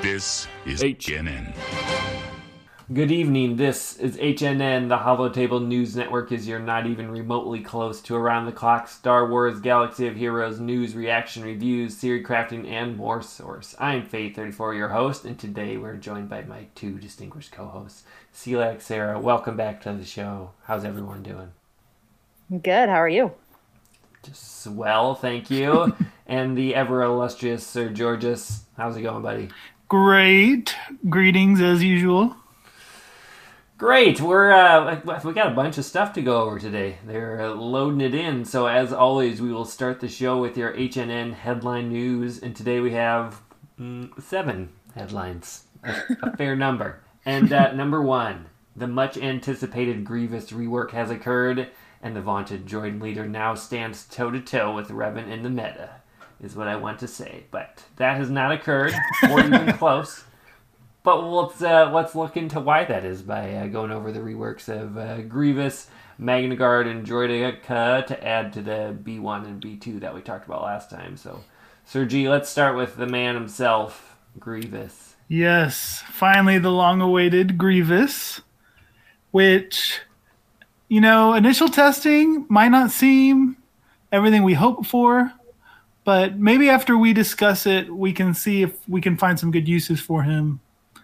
This is HNN. Good evening, this is HNN. The Holotable News Network is your not even remotely close to around-the-clock Star Wars Galaxy of Heroes news, reaction, reviews, theory crafting, and more source. I'm Faith34, your host, and today we're joined by my two distinguished co-hosts, Selak, Sarah. Welcome back to the show. How's everyone doing? Good, how are you? Just swell, thank you. And the ever-illustrious Sir Georges. How's it going, buddy? Great. Greetings as usual. Great. We got a bunch of stuff to go over today. They're loading it in. So as always, we will start the show with your HNN headline news. And today we have 7 headlines, a fair number. And number 1, the much anticipated Grievous rework has occurred, and the vaunted droid leader now stands toe to toe with Revan in the meta, is what I want to say. But that has not occurred, or even close. But let's look into why that is by going over the reworks of Grievous, Magna Guard, and Droideka to add to the B1 and B2 that we talked about last time. So, Sir G, let's start with the man himself, Grievous. Yes, finally the long-awaited Grievous, which, initial testing might not seem everything we hope for, but maybe after we discuss it, we can see if we can find some good uses for him.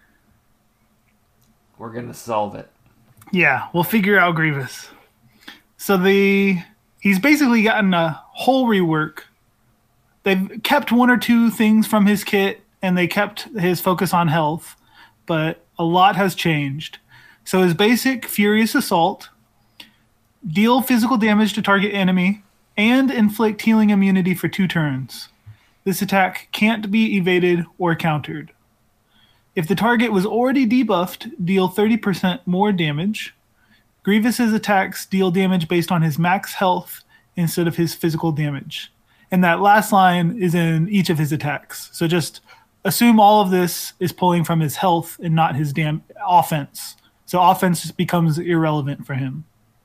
We're going to solve it. Yeah, we'll figure out Grievous. So he's basically gotten a whole rework. They've kept 1 or 2 things from his kit, and they kept his focus on health, but a lot has changed. So his basic Furious Assault, deal physical damage to target enemy, and inflict healing immunity for 2 turns. This attack can't be evaded or countered. If the target was already debuffed, deal 30% more damage. Grievous's attacks deal damage based on his max health instead of his physical damage. And that last line is in each of his attacks. So just assume all of this is pulling from his health and not his offense. So offense just becomes irrelevant for him.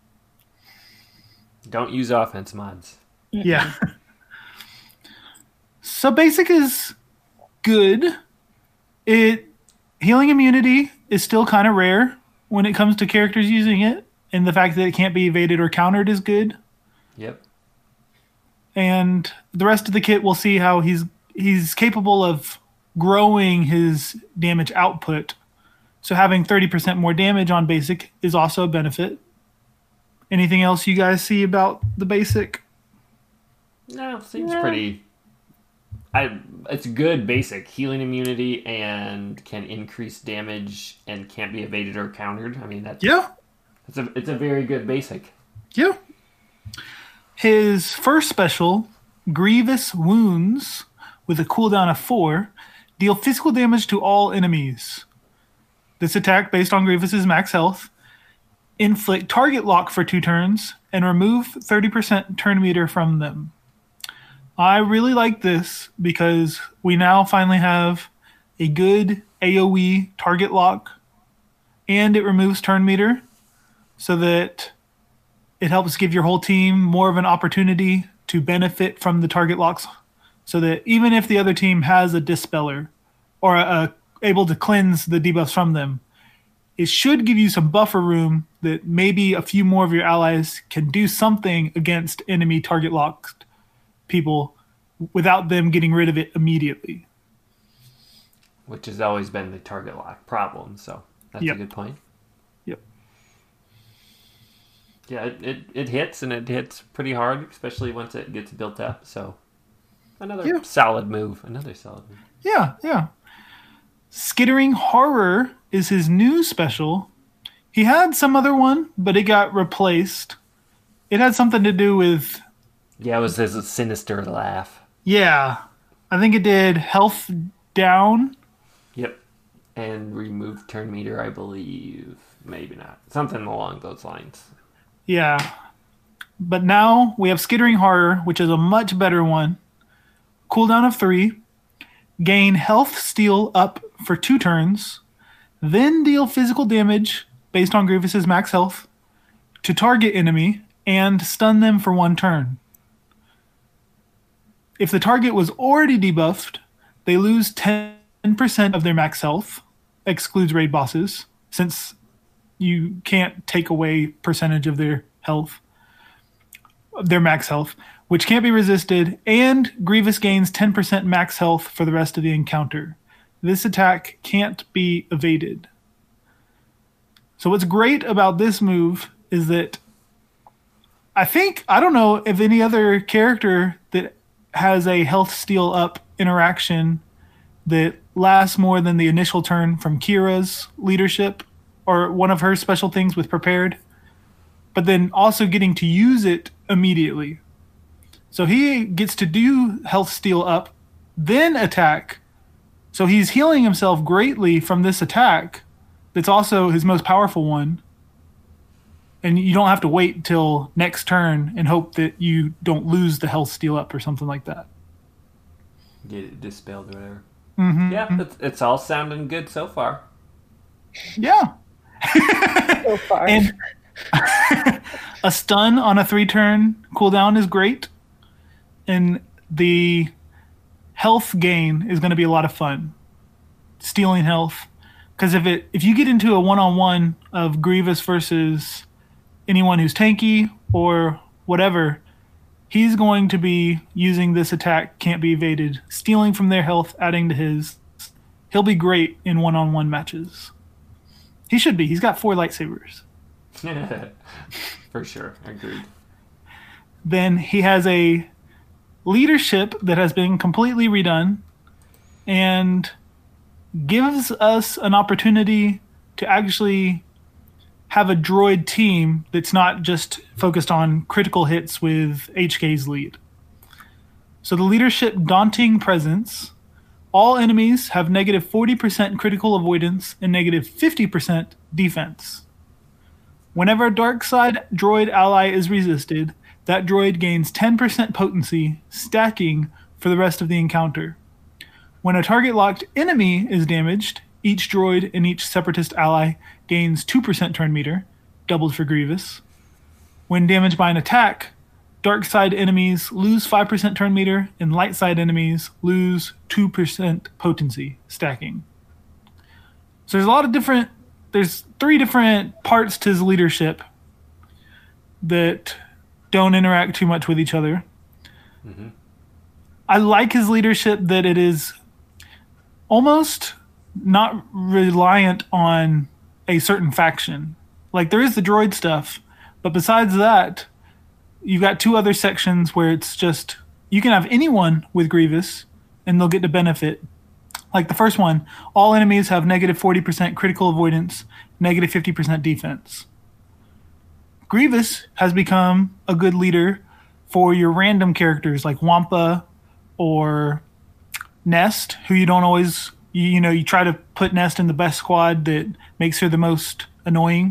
Don't use offense mods. Yeah. So basic is good. Healing immunity is still kind of rare when it comes to characters using it, and the fact that it can't be evaded or countered is good. Yep. And the rest of the kit, we'll see how he's capable of growing his damage output. So having 30% more damage on basic is also a benefit. Anything else you guys see about the basic? No, seems pretty... It's good basic. Healing immunity and can increase damage and can't be evaded or countered. I mean, it's a very good basic. Yeah. His first special, Grievous Wounds, with a cooldown of 4, deal physical damage to all enemies. This attack, based on Grievous's max health, inflict target lock for 2 turns, and remove 30% turn meter from them. I really like this because we now finally have a good AoE target lock, and it removes turn meter so that it helps give your whole team more of an opportunity to benefit from the target locks, so that even if the other team has a dispeller or able to cleanse the debuffs from them, it should give you some buffer room that maybe a few more of your allies can do something against enemy target locked people without them getting rid of it immediately. Which has always been the target lock problem, so that's a good point. Yep. Yeah, it hits, and it hits pretty hard, especially once it gets built up, so another solid move. Yeah. Skittering Horror is his new special. He had some other one, but it got replaced. It had something to do with... Yeah, it was his sinister laugh. Yeah. I think it did health down. Yep. And remove turn meter, I believe. Maybe not. Something along those lines. Yeah. But now we have Skittering Horror, which is a much better one. Cooldown of 3. Gain health steal up for 2 turns. Then deal physical damage based on Grievous's max health to target enemy and stun them for 1 turn. If the target was already debuffed, they lose 10 10% of their max health, excludes raid bosses, since you can't take away percentage of their health, their max health, which can't be resisted, and Grievous gains 10% max health for the rest of the encounter. This attack can't be evaded. So what's great about this move is that I don't know if any other character that has a health steal up interaction that lasts more than the initial turn from Kira's leadership or one of her special things with prepared, but then also getting to use it immediately. So he gets to do health steal up, then attack. So he's healing himself greatly from this attack. That's also his most powerful one. And you don't have to wait till next turn and hope that you don't lose the health steal up or something like that. Get it dispelled or whatever. Mm-hmm. Yeah, it's all sounding good so far. Yeah. So far. And a stun on a 3-turn cooldown is great. And the health gain is going to be a lot of fun. Stealing health. Because if you get into a one-on-one of Grievous versus anyone who's tanky or whatever, he's going to be using this attack, can't be evaded, stealing from their health, adding to his. He'll be great in one-on-one matches. He should be. He's got 4 lightsabers. For sure. Agreed. Then he has a leadership that has been completely redone and gives us an opportunity to actually have a droid team that's not just focused on critical hits with HK's lead. So the leadership Daunting Presence. All enemies have negative 40% critical avoidance and negative 50% defense. Whenever a dark side droid ally is resisted, that droid gains 10% potency, stacking for the rest of the encounter. When a target-locked enemy is damaged, each droid and each Separatist ally gains 2% turn meter, doubled for Grievous. When damaged by an attack, dark side enemies lose 5% turn meter, and light side enemies lose 2% potency, stacking. So there's 3 different parts to his leadership that don't interact too much with each other. Mm-hmm. I like his leadership that it is almost not reliant on a certain faction. Like, there is the droid stuff, but besides that, you've got 2 other sections where it's just, you can have anyone with Grievous and they'll get to benefit. Like the first one, all enemies have negative 40% critical avoidance, negative 50% defense. Grievous has become a good leader for your random characters like Wampa or Nest, who you don't always, you try to put Nest in the best squad that makes her the most annoying.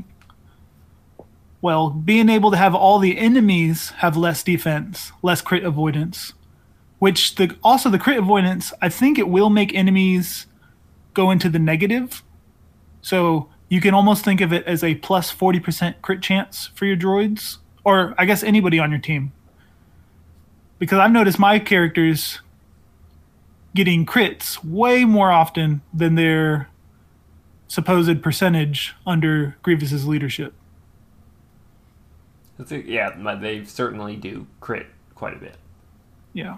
Well, being able to have all the enemies have less defense, less crit avoidance, which also the crit avoidance, I think it will make enemies go into the negative. So you can almost think of it as a plus 40% crit chance for your droids, or I guess anybody on your team. Because I've noticed my characters getting crits way more often than their supposed percentage under Grievous's leadership. Yeah, they certainly do crit quite a bit. Yeah.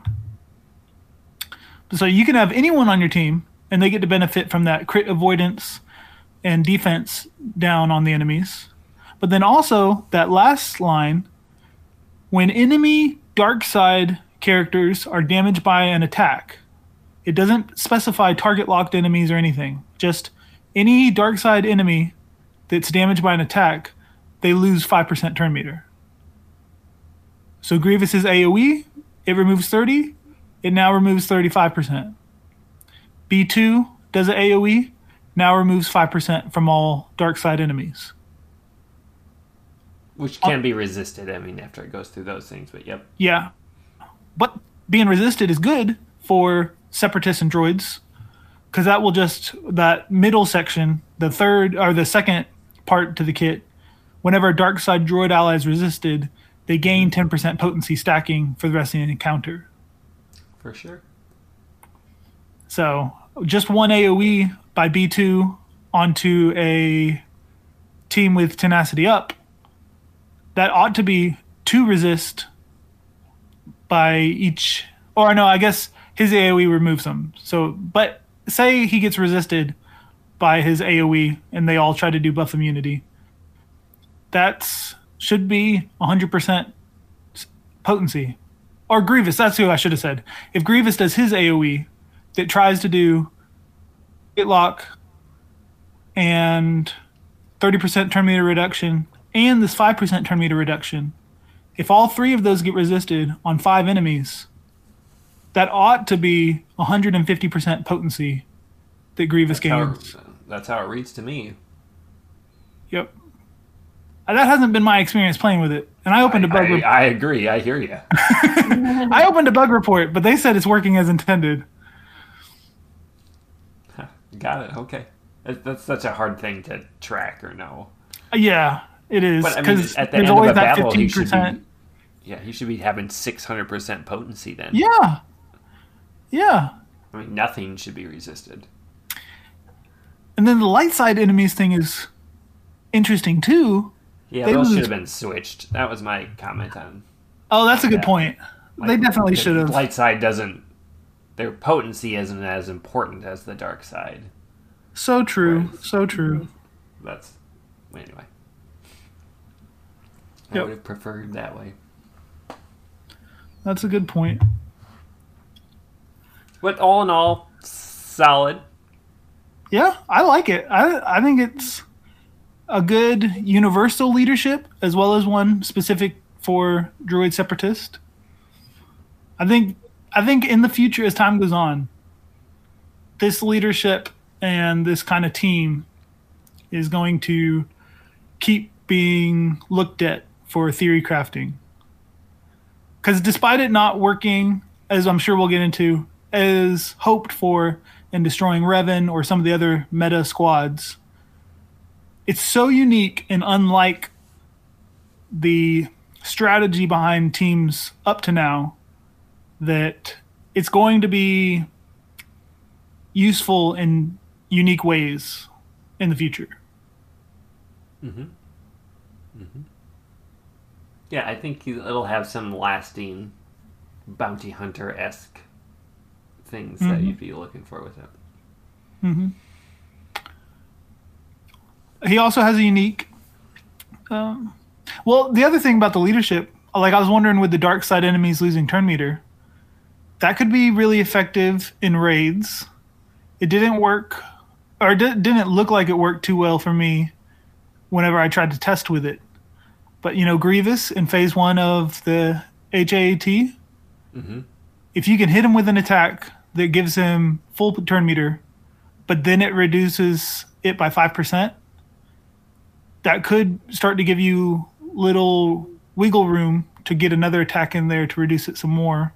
So you can have anyone on your team, and they get to benefit from that crit avoidance and defense down on the enemies. But then also, that last line, when enemy dark side characters are damaged by an attack, it doesn't specify target-locked enemies or anything. Just any dark side enemy that's damaged by an attack, they lose 5% turn meter. So Grievous's AoE, it removes 30. It now removes 35%. B2 does an AoE, now removes 5% from all dark side enemies. Which can be resisted, after it goes through those things, but yep. Yeah. But being resisted is good for Separatists and droids, because that middle section, the second part to the kit, whenever a dark side droid ally is resisted, they gain 10% potency stacking for the rest of the encounter. For sure. So, just one AoE by B2 onto a team with Tenacity up, that ought to be 2 resist by each. Or no, I guess his AoE removes them. So, but say he gets resisted by his AoE and they all try to do buff immunity. That should be 100% potency. Or Grievous, that's who I should have said. If Grievous does his AoE that tries to do hit lock and 30% turn meter reduction and this 5% turn meter reduction, if all 3 of those get resisted on 5 enemies, that ought to be 150% potency that Grievous gains. That's how it reads to me. Yep. That hasn't been my experience playing with it. And I opened a bug report. I agree. I hear you. I opened a bug report, but they said it's working as intended. Got it. Okay. That's such a hard thing to track or know. Yeah, it is. But I mean, at the end of a battle, he should be having 600% potency then. Yeah. Yeah. I mean, nothing should be resisted. And then the light side enemies thing is interesting too. Yeah, those should have been switched. That was my comment on. Oh, that's a good point. Like, they definitely should have. Light side doesn't. Their potency isn't as important as the dark side. So true. So true. That's anyway. I Yep. would have preferred that way. That's a good point. But all in all, solid. Yeah, I like it. I think it's a good universal leadership as well as one specific for Druid Separatist. I think in the future, as time goes on, this leadership and this kind of team is going to keep being looked at for theory crafting. Because despite it not working, as I'm sure we'll get into, as hoped for in destroying Revan or some of the other meta squads, it's so unique and unlike the strategy behind teams up to now that it's going to be useful in unique ways in the future. Mm-hmm. Mm-hmm. Yeah, I think it'll have some lasting bounty hunter-esque things that you'd be looking for with it. Mm-hmm. He also has a unique... well, the other thing about the leadership, like I was wondering with the dark side enemies losing turn meter, that could be really effective in raids. It didn't work, or didn't look like it worked too well for me whenever I tried to test with it. But, Grievous in phase 1 of the HAAT, if you can hit him with an attack that gives him full turn meter, but then it reduces it by 5%, that could start to give you little wiggle room to get another attack in there to reduce it some more.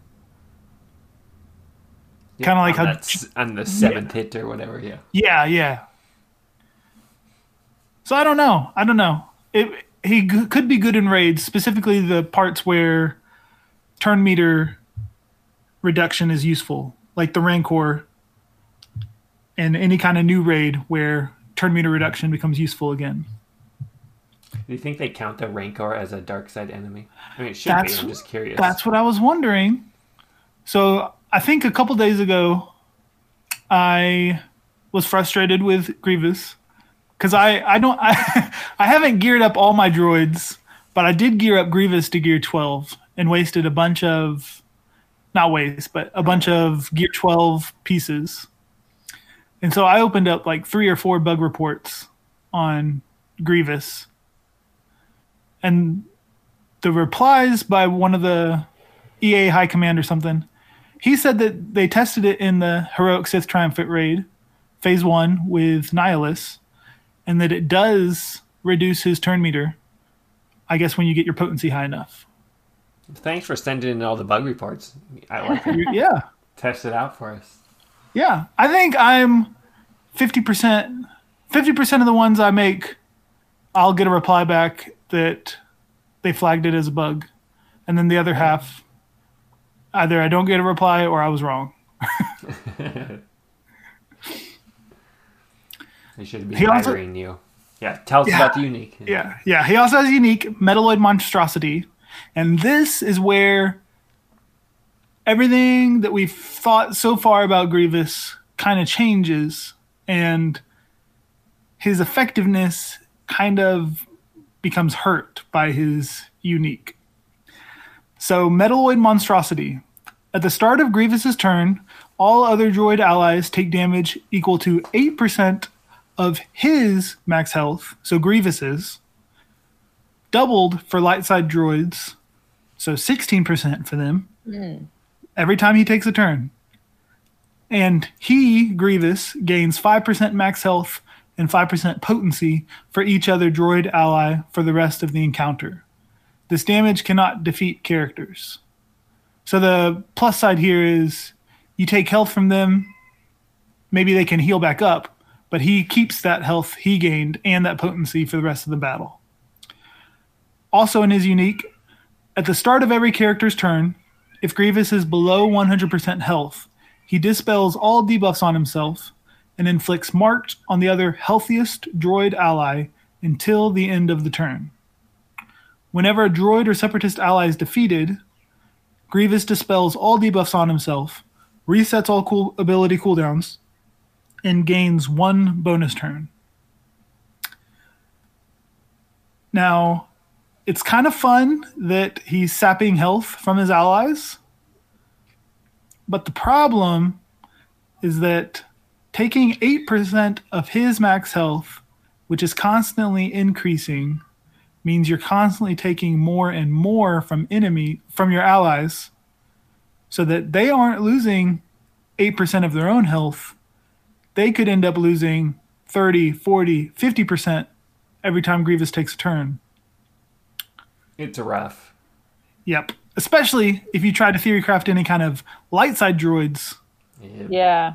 Yeah, kind of like how on the 7th hit or whatever. Yeah. So I don't know. He could be good in raids, specifically the parts where turn meter reduction is useful, like the Rancor and any kind of new raid where turn meter reduction becomes useful again. Do you think they count the Rancor as a dark side enemy? I mean, it should be. I'm just curious. That's what I was wondering. So I think a couple days ago, I was frustrated with Grievous because I haven't geared up all my droids, but I did gear up Grievous to gear 12 and wasted a bunch of gear 12 pieces. And so I opened up like 3 or 4 bug reports on Grievous. And the replies by one of the EA high command or something, he said that they tested it in the Heroic Sith Triumphant Raid, phase 1 with Nihilus, and that it does reduce his turn meter, I guess, when you get your potency high enough. Thanks for sending in all the bug reports. I like it. Yeah. Test it out for us. Yeah. I think I'm 50% of the ones I make, I'll get a reply back that they flagged it as a bug. And then the other half, either I don't get a reply or I was wrong. I should be He also- hiring you. Yeah, tell us about the unique. Yeah. He also has a unique Metalloid Monstrosity. And this is where everything that we've thought so far about Grievous kind of changes, and his effectiveness kind of becomes hurt by his unique. So, Metalloid Monstrosity. At the start of Grievous's turn, all other droid allies take damage equal to 8% of his max health, so Grievous's, doubled for light side droids, so 16% for them, every time he takes a turn. And he, Grievous, gains 5% max health and 5% potency for each other droid ally for the rest of the encounter. This damage cannot defeat characters. So the plus side here is you take health from them, maybe they can heal back up, but he keeps that health he gained and that potency for the rest of the battle. Also in his unique, at the start of every character's turn, if Grievous is below 100% health, he dispels all debuffs on himself and inflicts marked on the other healthiest droid ally until the end of the turn. Whenever a droid or separatist ally is defeated, Grievous dispels all debuffs on himself, resets all ability cooldowns, and gains 1 bonus turn. Now, it's kind of fun that he's sapping health from his allies, but the problem is that taking 8% of his max health, which is constantly increasing, means you're constantly taking more and more from your allies, so that they aren't losing 8% of their own health. They could end up losing 30, 40, 50% every time Grievous takes a turn. It's rough. Yep. Especially if you try to theory craft any kind of light side droids. Yeah.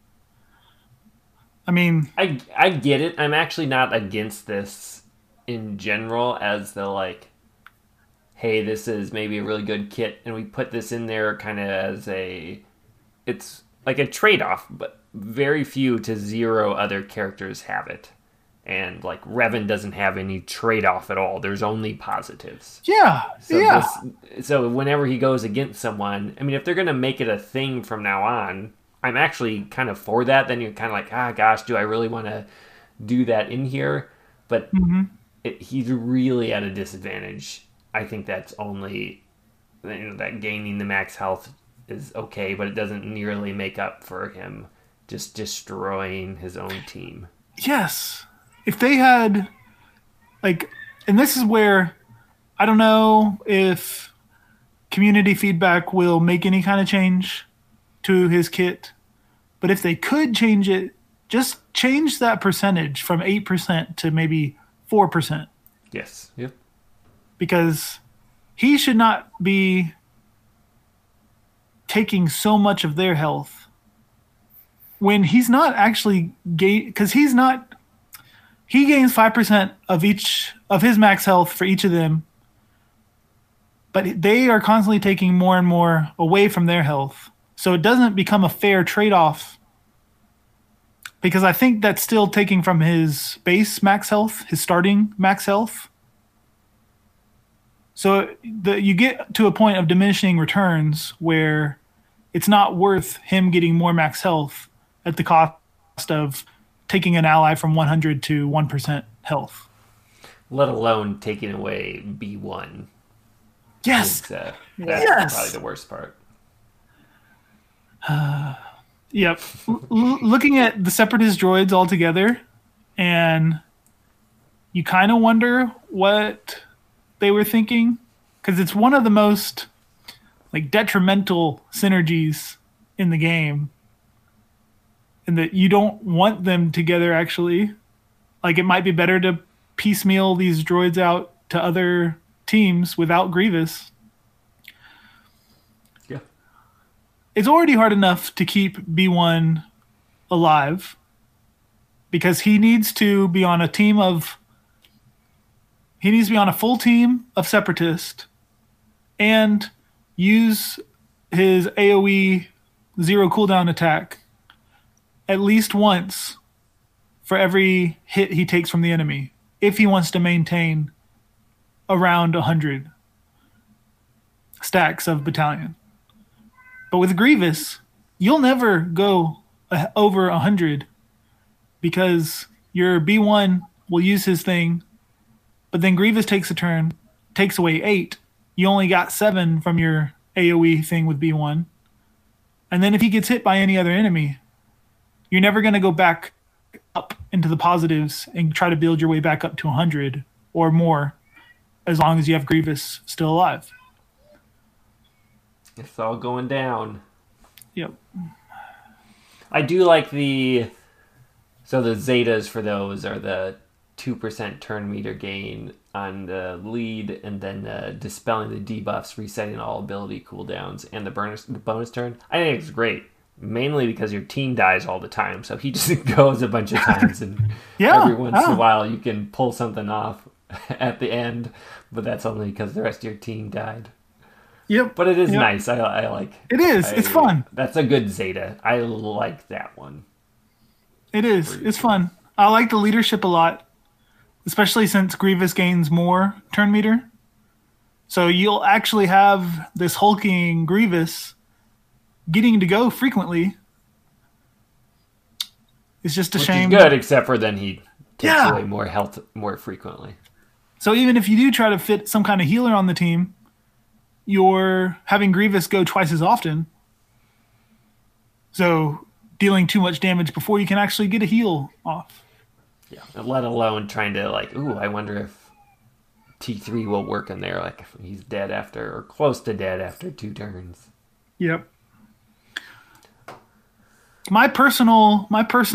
I mean, I get it. I'm actually not against this in general as the like, hey, this is maybe a really good kit, and we put this in there kind of as it's like a trade-off, but very few to zero other characters have it. And like Revan doesn't have any trade-off at all. There's only positives. yeah. So whenever he goes against someone, I mean, if they're going to make it a thing from now on, I'm actually kind of for that. Then you're kind of like, gosh, do I really want to do that in here? But he's really at a disadvantage. I think that's only, that gaining the max health is okay, but it doesn't nearly make up for him just destroying his own team. Yes. If they had, like, and this is where I don't know if community feedback will make any kind of change to his kit, but if they could change it, just change that percentage from 8% to maybe 4%. Yes. Yep. Because he should not be taking so much of their health when he's not actually because he gains 5% of each of his max health for each of them, but they are constantly taking more and more away from their health. So it doesn't become a fair trade-off, because I think that's still taking from his base max health, his starting max health. So you get to a point of diminishing returns where it's not worth him getting more max health at the cost of taking an ally from 100 to 1% health. Let alone taking away B1. Yes. That's Yes. probably the worst part. Yep. Looking at the separatist droids all together, and you kind of wonder what they were thinking, because it's one of the most like detrimental synergies in the game, and that you don't want them together actually. Like, it might be better to piecemeal these droids out to other teams without Grievous. Yeah. It's already hard enough to keep B1 alive, because he needs to be on a full team of separatists and use his AoE zero cooldown attack at least once for every hit he takes from the enemy if he wants to maintain around 100 stacks of battalion. But with Grievous, you'll never go over 100 because your B1 will use his thing, but then Grievous takes a turn, takes away 8. You only got 7 from your AoE thing with B1. And then if he gets hit by any other enemy, you're never going to go back up into the positives and try to build your way back up to 100 or more as long as you have Grievous still alive. It's all going down. Yep. I do like the Zetas for those are the 2% turn meter gain on the lead, and then dispelling the debuffs, resetting all ability cooldowns, and the bonus turn. I think it's great, mainly because your team dies all the time, so he just goes a bunch of times, and every once in a while you can pull something off at the end, but that's only because the rest of your team died. Yep. But it is nice. I like it. It's fun. That's a good Zeta. I like that one. It is. It's fun. I like the leadership a lot, especially since Grievous gains more turn meter. So you'll actually have this hulking Grievous getting to go frequently. It's just a shame. Which is good, except for then he takes away more health more frequently. So even if you do try to fit some kind of healer on the team, you're having Grievous go twice as often. So dealing too much damage before you can actually get a heal off. Yeah, let alone trying to I wonder if T3 will work in there, like if he's dead after or close to dead after 2 turns. Yep. My personal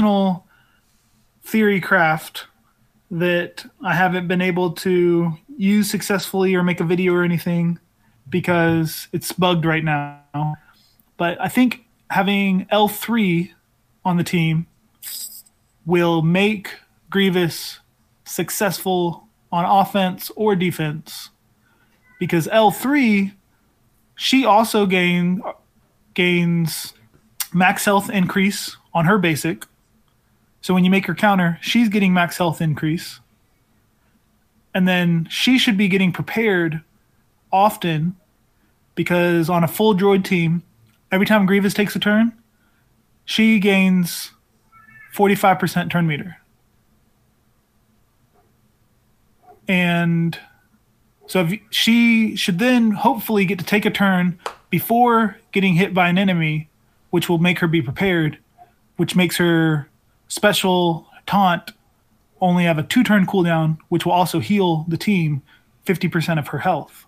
theory craft that I haven't been able to use successfully or make a video or anything because it's bugged right now. But I think having L3 on the team will make Grievous successful on offense or defense, because L3, she also gains max health increase on her basic. So when you make her counter, she's getting max health increase. And then she should be getting prepared often, because on a full droid team, every time Grievous takes a turn, she gains 45% turn meter. And so she should then hopefully get to take a turn before getting hit by an enemy, which will make her be prepared, which makes her special taunt only have a 2-turn cooldown, which will also heal the team 50% of her health.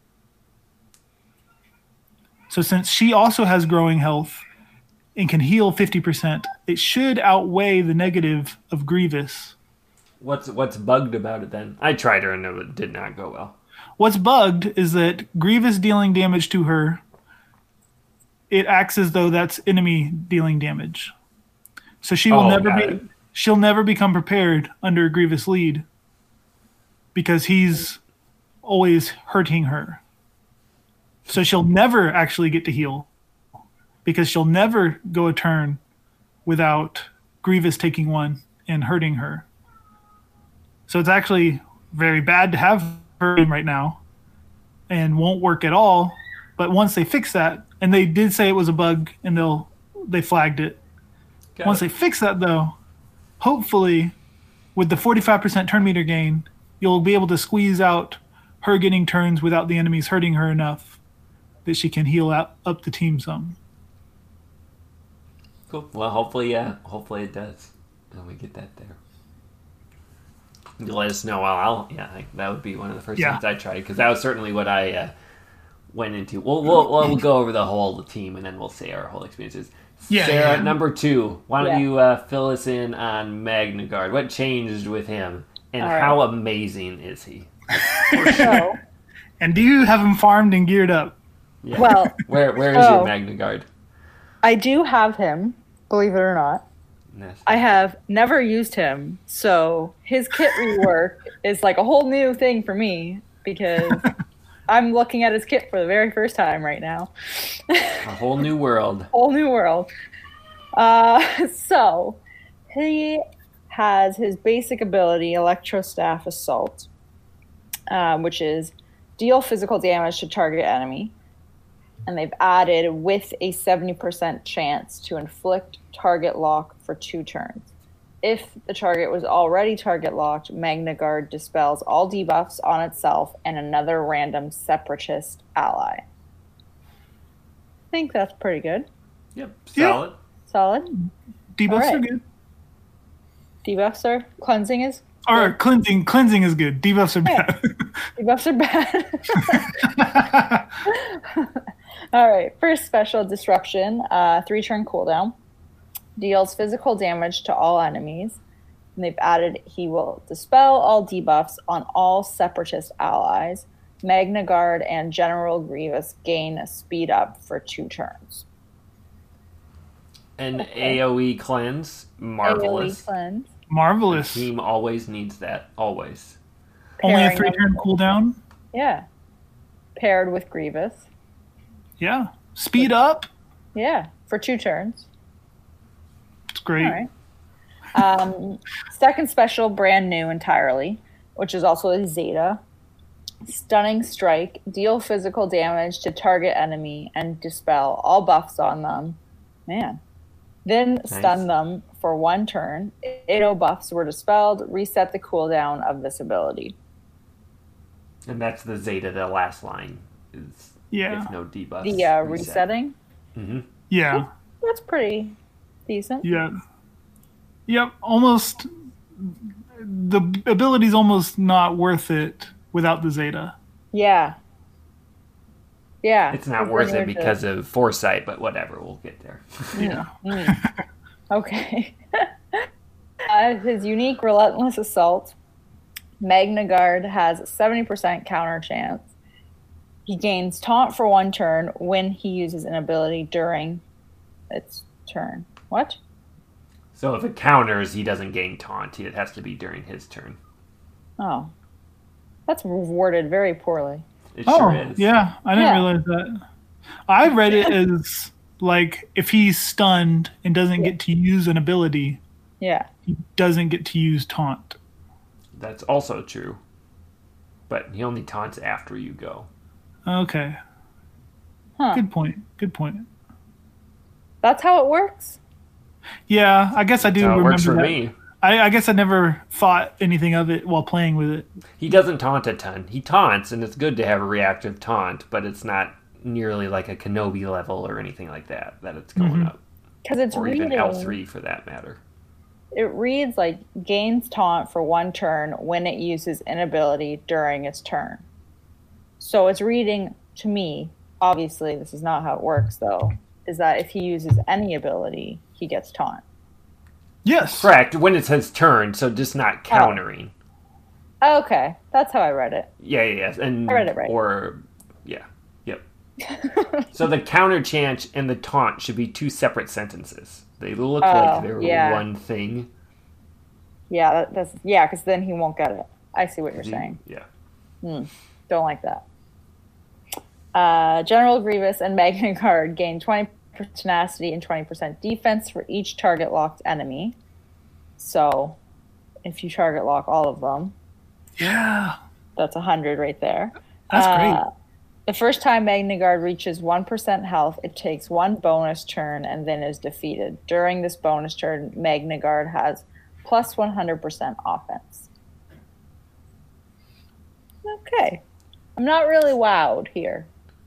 So since she also has growing health and can heal 50%, it should outweigh the negative of Grievous. What's bugged about it then? I tried her and it did not go well. What's bugged is that Grievous dealing damage to her, it acts as though that's enemy dealing damage. So she will she'll never become prepared under a Grievous lead because he's always hurting her. So she'll never actually get to heal because she'll never go a turn without Grievous taking one and hurting her. So it's actually very bad to have her in right now and won't work at all. But once they fix that, and they did say it was a bug and they flagged it. Once they fix that though, hopefully with the 45% turn meter gain, you'll be able to squeeze out her getting turns without the enemies hurting her enough that she can heal up the team some. Cool. Well, hopefully it does. And we get that there. You let us know. Well, that would be one of the first things I tried, because that was certainly what I went into. We'll go over the whole team and then we'll say our whole experiences. Sarah, number 2, why don't you fill us in on Magna Guard? What changed with him, and how amazing is he? So, and do you have him farmed and geared up? Yeah. Well, where is your Magna Guard? I do have him, believe it or not. I have never used him, so his kit rework is like a whole new thing for me, because I'm looking at his kit for the very first time right now. A whole new world. Whole new world. So he has his basic ability, Electrostaff Assault, which is deal physical damage to target enemy. And they've added with a 70% chance to inflict target lock for 2 turns. If the target was already target locked, Magna Guard dispels all debuffs on itself and another random separatist ally. I think that's pretty good. Yep, solid. Solid. Debuffs are good. Debuffs are cleansing is Or cleansing is good. Debuffs are bad. Debuffs are bad. All right. First special, Disruption. 3-turn cooldown. Deals physical damage to all enemies. And they've added he will dispel all debuffs on all separatist allies. Magna Guard and General Grievous gain a speed up for 2 turns. And AoE cleanse, marvelous. AoE cleanse. Marvelous. The team always needs that, always. Only a Pairing 3-turn cooldown. Yeah. Paired with Grievous. Yeah. Speed up. Yeah, for 2 turns. It's great. All right. Second special, brand new entirely, which is also a Zeta. Stunning Strike. Deal physical damage to target enemy and dispel all buffs on them. Man. Then stun them for 1 turn. If no buffs were dispelled, reset the cooldown of this ability. And that's the Zeta, the last line. Is if no debuffs. The resetting? Mm-hmm. Yeah. That's pretty decent. Yeah. Yep. Almost. The ability's almost not worth it without the Zeta. Yeah. Yeah. It's not worth it because of foresight, but whatever. We'll get there. Yeah. Okay. His unique Relentless Assault. Magna Guard has 70% counter chance. He gains taunt for 1 turn when he uses an ability during its turn. What? So if it counters, he doesn't gain taunt. It has to be during his turn. Oh. That's worded very poorly. It sure is. Yeah. I didn't realize that. I read it as, like, if he's stunned and doesn't get to use an ability, he doesn't get to use taunt. That's also true. But he only taunts after you go. Okay. Huh. Good point. That's how it works? Yeah, I guess I do That's how it remember works for that. me. I guess I never thought anything of it while playing with it. He doesn't taunt a ton. He taunts, and it's good to have a reactive taunt, but it's not nearly like a Kenobi level or anything like that it's going up. Because it's or reading, even L3 for that matter. It reads like gains taunt for 1 turn when it uses an ability during its turn. So it's reading to me, obviously this is not how it works though, is that if he uses any ability, he gets taunt. Yes. Correct, when it's his turn, so just not countering. Oh, okay, that's how I read it. Yeah. And, I read it right. Yep. So the counter chant and the taunt should be 2 separate sentences. They look like they're one thing. Yeah, because then he won't get it. I see what you're saying. Yeah. Don't like that. General Grievous and Magna Guard gain 20% tenacity and 20% defense for each target locked enemy. So, if you target lock all of them, that's 100 right there. That's great. The first time Magna Guard reaches 1% health, it takes 1 bonus turn and then is defeated. During this bonus turn, Magna Guard has plus 100% offense. Okay. I'm not really wowed here.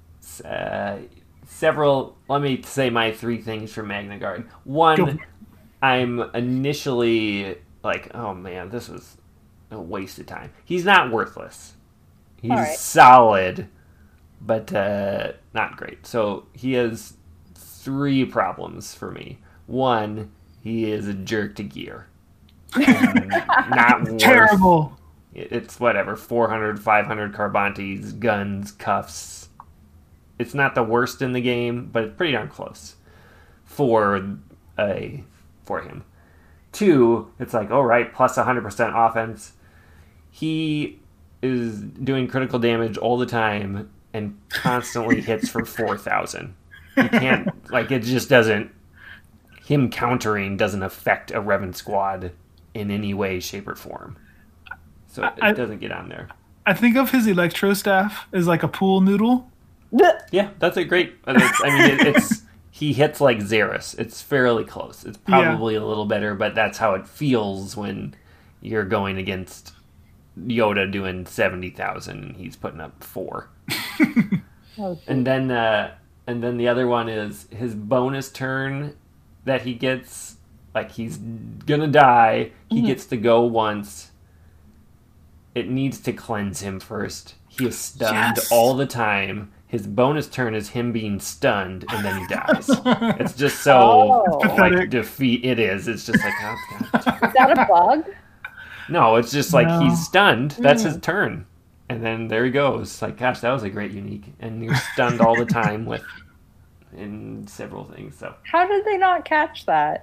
Let me say my 3 things for Magna Guard. 1, I'm initially like, oh man, this was a waste of time. He's not worthless. He's solid, but not great. So he has 3 problems for me. 1, he is a jerk to gear. Not worth. Terrible. It's whatever, 400, 500 Carbantes, guns, cuffs. It's not the worst in the game, but it's pretty darn close for him. 2, it's like, all right, plus 100% offense. He is doing critical damage all the time and constantly hits for 4,000. He can't, it just doesn't, him countering doesn't affect a Revan squad in any way, shape, or form. So it doesn't get on there. I think of his electro staff as like a pool noodle. Yeah, that's a great. It's he hits like Xeris. It's fairly close. It's probably a little better, but that's how it feels when you're going against Yoda doing 70,000 and he's putting up 4. And then the other one is his bonus turn that he gets. Like he's gonna die. He gets to go once. It needs to cleanse him first. He is stunned all the time. His bonus turn is him being stunned, and then he dies. It's just so like defeat. It is. It's just like, oh, God. Is that a bug? No, it's just like he's stunned. That's his turn, and then there he goes. Like, gosh, that was a great unique. And you're stunned all the time in several things. So how did they not catch that?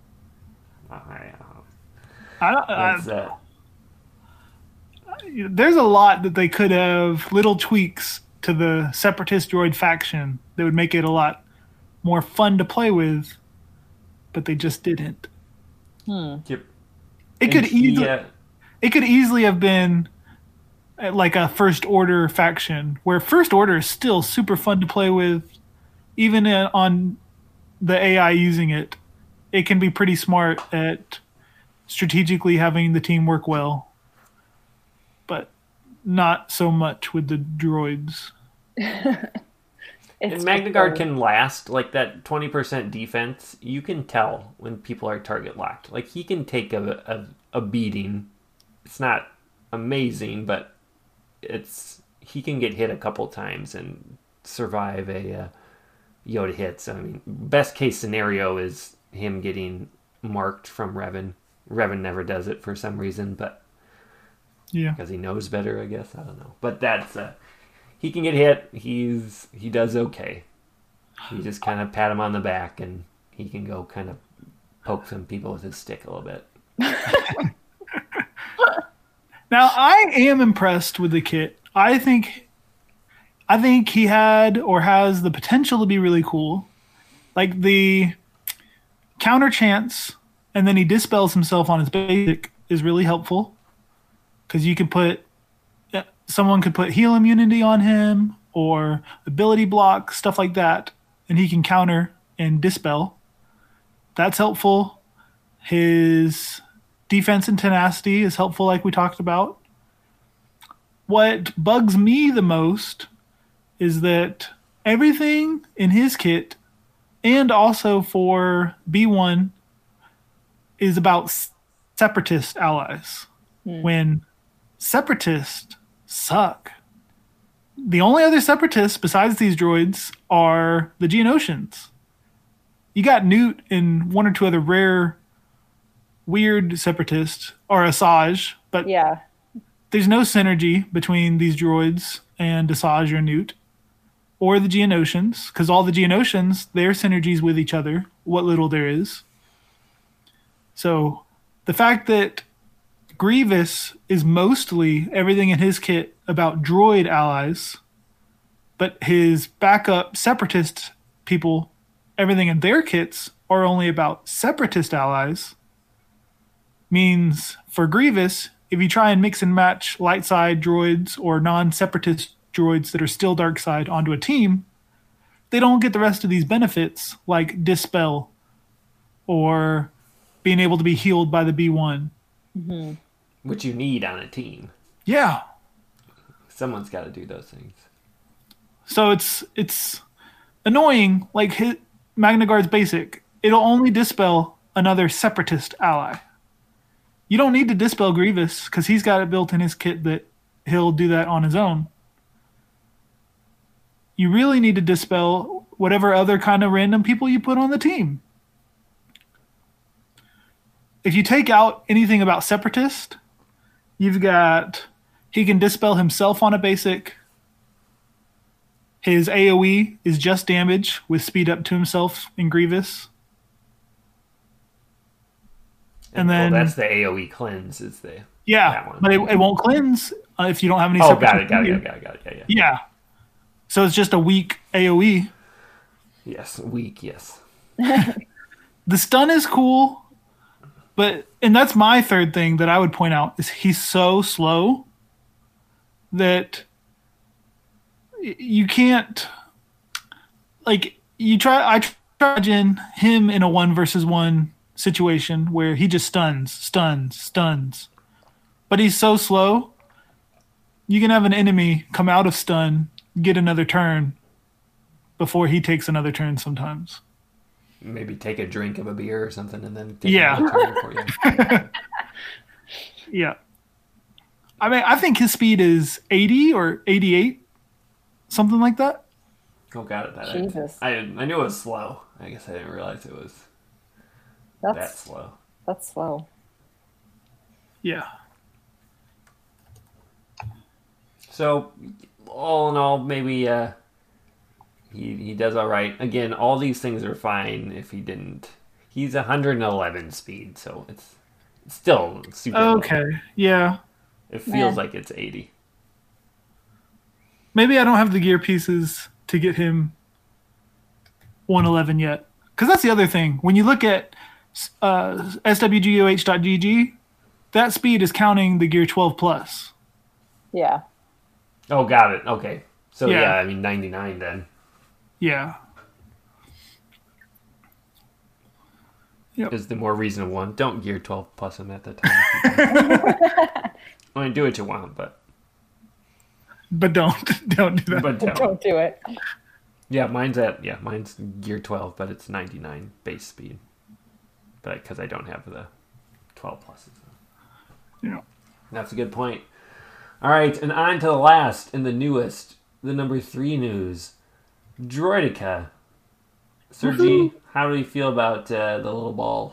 There's a lot that they could have, little tweaks to the Separatist droid faction that would make it a lot more fun to play with, but they just didn't. Yep. It could easily have been like a First Order faction, where First Order is still super fun to play with, even on the AI using it. It can be pretty smart at strategically having the team work well, but not so much with the droids. And Magna Guard can last, like that 20% defense, you can tell when people are target locked. Like he can take a beating. It's not amazing, but he can get hit a couple times and survive a Yoda hit. So, I mean, best case scenario is him getting marked from Revan. Revan never does it for some reason, but because he knows better, I guess. I don't know. But that's he can get hit. He does okay. You just kind of pat him on the back, and he can go kind of poke some people with his stick a little bit. Now, I am impressed with the kit. I think he had or has the potential to be really cool. Like the counter chance, and then he dispels himself on his basic is really helpful. Because you can someone could put heal immunity on him or ability block, stuff like that, and he can counter and dispel. That's helpful. His defense and tenacity is helpful, like we talked about. What bugs me the most is that everything in his kit, and also for B1, is about Separatist allies. When Separatists suck. The only other Separatists besides these droids are the Geonosians. You got Newt and one or two other rare, weird Separatists, or Asajj, but there's no synergy between these droids and Asajj or Newt, or the Geonosians, because all the Geonosians, their synergies with each other, what little there is. So the fact that Grievous is mostly everything in his kit about droid allies, but his backup Separatist people, everything in their kits are only about Separatist allies, means for Grievous, if you try and mix and match light side droids or non-Separatist droids that are still dark side onto a team, they don't get the rest of these benefits like dispel or being able to be healed by the B1. Mm-hmm. Which you need on a team. Yeah. Someone's got to do those things. So it's annoying, like Magna Guard's basic. It'll only dispel another Separatist ally. You don't need to dispel Grievous, because he's got it built in his kit that he'll do that on his own. You really need to dispel whatever other kind of random people you put on the team. If you take out anything about Separatist, you've got he can dispel himself on a basic. His AoE is just damage with speed up to himself in Grievous. And then that's the AoE cleanse, is the but it won't cleanse if you don't have any. Oh, got it. Yeah. So it's just a weak AoE. Yes, weak. Yes. The stun is cool, And that's my third thing that I would point out is he's so slow that you can't, like, I try to imagine him in a 1-versus-1 situation where he just stuns. But he's so slow, you can have an enemy come out of stun, get another turn before he takes another turn sometimes. Maybe take a drink of a beer or something and then take another turn for you. Yeah. I mean, I think his speed is 80 or 88, something like that. Oh, got it. Jesus. I knew it was slow. I guess I didn't realize it was that slow. That's slow. Yeah. So, all in all, maybe he does all right. Again, all these things are fine if he didn't. He's 111 speed, so it's still super okay. low. Yeah. It feels like it's 80. Maybe I don't have the gear pieces to get him 111 yet. Because that's the other thing. When you look at swgoh.gg, that speed is counting the gear 12 plus. Yeah. Oh, got it. Okay. So, Yeah. I mean, 99 then. Yeah. Yep. Is the more reasonable one. Don't gear 12 plus him at the time. I mean, do what you want, but don't do that. But Don't do it. Yeah, mine's gear 12, but it's 99 base speed. But because I don't have the 12 pluses. Yeah. That's a good point. All right, and on to the last and the newest, the number 3 news. Droideka. Sergi, how do you feel about the little ball?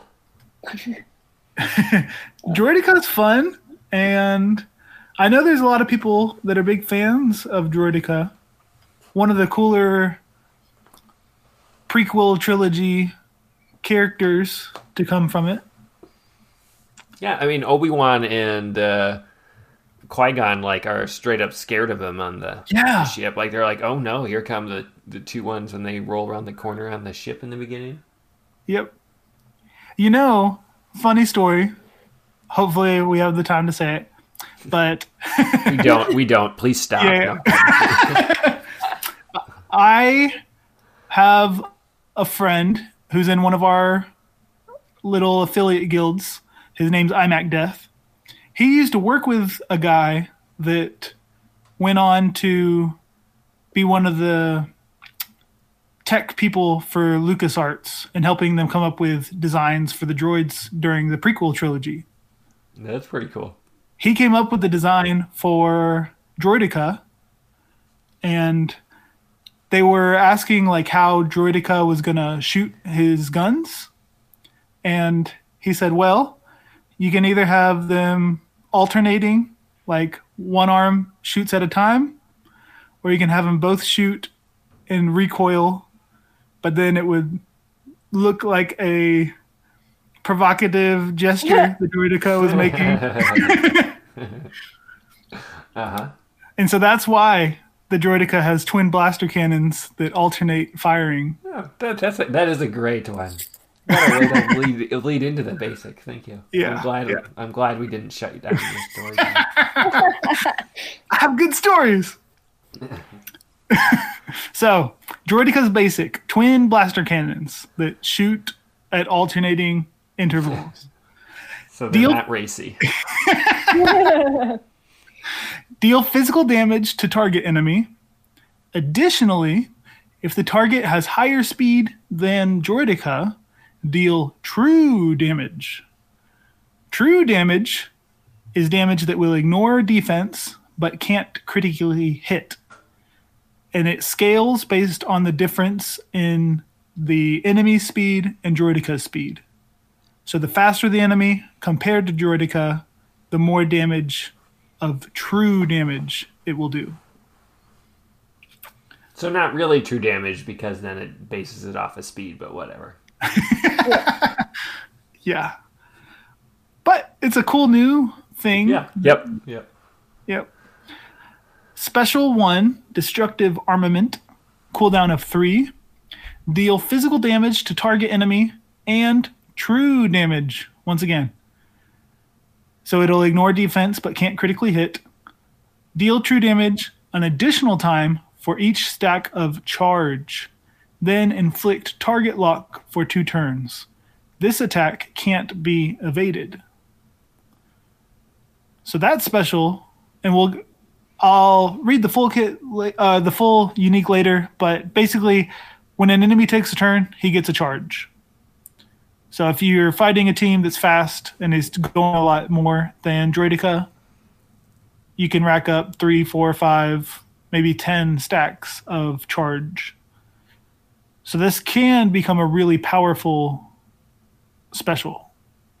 Droideka's fun, and I know there's a lot of people that are big fans of Droideka. One of the cooler prequel trilogy characters to come from it. Yeah, I mean, Obi-Wan and Qui-Gon are straight up scared of him on the ship. Like, they're like, oh no, here come the two ones when they roll around the corner on the ship in the beginning. Yep. You know, funny story. Hopefully we have the time to say it. But we don't. Please stop. Yeah. No. I have a friend who's in one of our little affiliate guilds. His name's iMac Death. He used to work with a guy that went on to be one of the tech people for LucasArts and helping them come up with designs for the droids during the prequel trilogy. That's pretty cool. He came up with the design for Droideka, and they were asking how Droideka was going to shoot his guns. And he said, well, you can either have them alternating, one arm shoots at a time, or you can have them both shoot and recoil, but then it would look like a provocative gesture the Droideka was making. Uh-huh. And so that's why the Droideka has twin blaster cannons that alternate firing. Oh, that is a great one. What a way to lead into the basic. Thank you. Yeah. I'm glad we didn't shut you down in this story. I have good stories. So, Droideka's basic. Twin blaster cannons that shoot at alternating intervals. So they're not racy. Deal physical damage to target enemy. Additionally, if the target has higher speed than Droideka, deal true damage. True damage is damage that will ignore defense but can't critically hit. And it scales based on the difference in the enemy's speed and Droideka's speed. So the faster the enemy compared to Droideka, the more damage of true damage it will do. So not really true damage because then it bases it off of speed, but whatever. Yeah. But it's a cool new thing. Yeah. Yep. Special 1, Destructive Armament, cooldown of 3. Deal physical damage to target enemy and true damage once again. So it'll ignore defense but can't critically hit. Deal true damage an additional time for each stack of charge. Then inflict target lock for 2 turns. This attack can't be evaded. So that's special, and I'll read the full kit, the full unique later. But basically, when an enemy takes a turn, he gets a charge. So if you're fighting a team that's fast and is going a lot more than Droideka, you can rack up 3, 4, 5, maybe 10 stacks of charge. So this can become a really powerful special.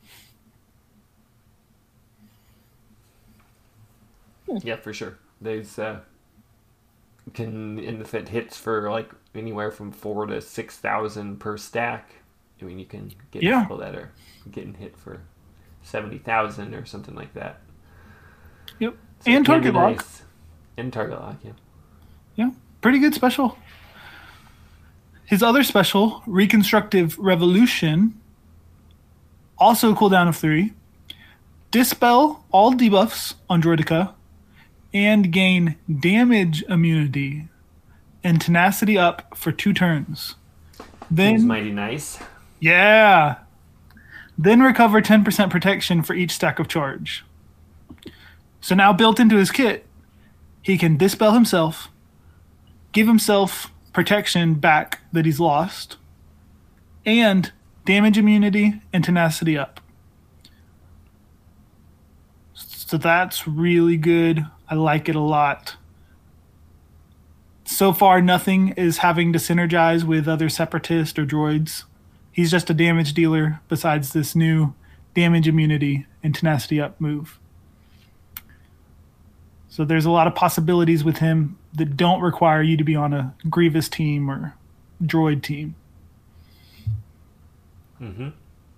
Yeah, for sure. There's and if it hits for like anywhere from 4,000 to 6,000 per stack, I mean, you can get people that are getting hit for 70,000 or something like that. Yep, so and target lock. Nice. And target lock, yeah. Yeah, pretty good special. His other special, Reconstructive Revolution, also a cooldown of 3. Dispel all debuffs on Droideka and gain damage immunity and tenacity up for 2 turns. Then seems mighty nice. Yeah. Then recover 10% protection for each stack of charge. So now built into his kit, he can dispel himself, give himself protection back that he's lost, and damage immunity and tenacity up. So that's really good. I like it a lot. So far, nothing is having to synergize with other separatists or droids. He's just a damage dealer besides this new damage immunity and tenacity up move. So there's a lot of possibilities with him that don't require you to be on a Grievous team or droid team. Mm-hmm.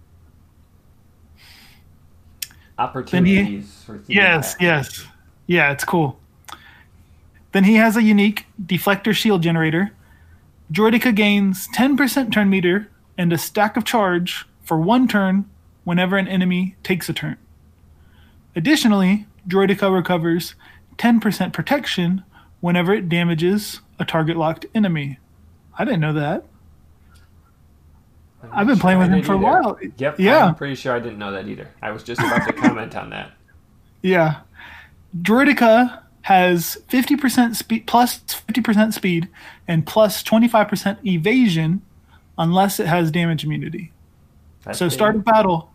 Opportunities for yes. Yeah, it's cool. Then he has a unique Deflector Shield Generator. Droideka gains 10% turn meter and a stack of charge for 1 turn whenever an enemy takes a turn. Additionally, Droideka recovers 10% protection whenever it damages a target-locked enemy. I didn't know that. I've been playing with him for a while. Yep, yeah. I'm pretty sure I didn't know that either. I was just about to comment on that. Yeah. Droideka has 50% speed, plus 50% speed, and plus 25% evasion unless it has damage immunity. That's so start of battle,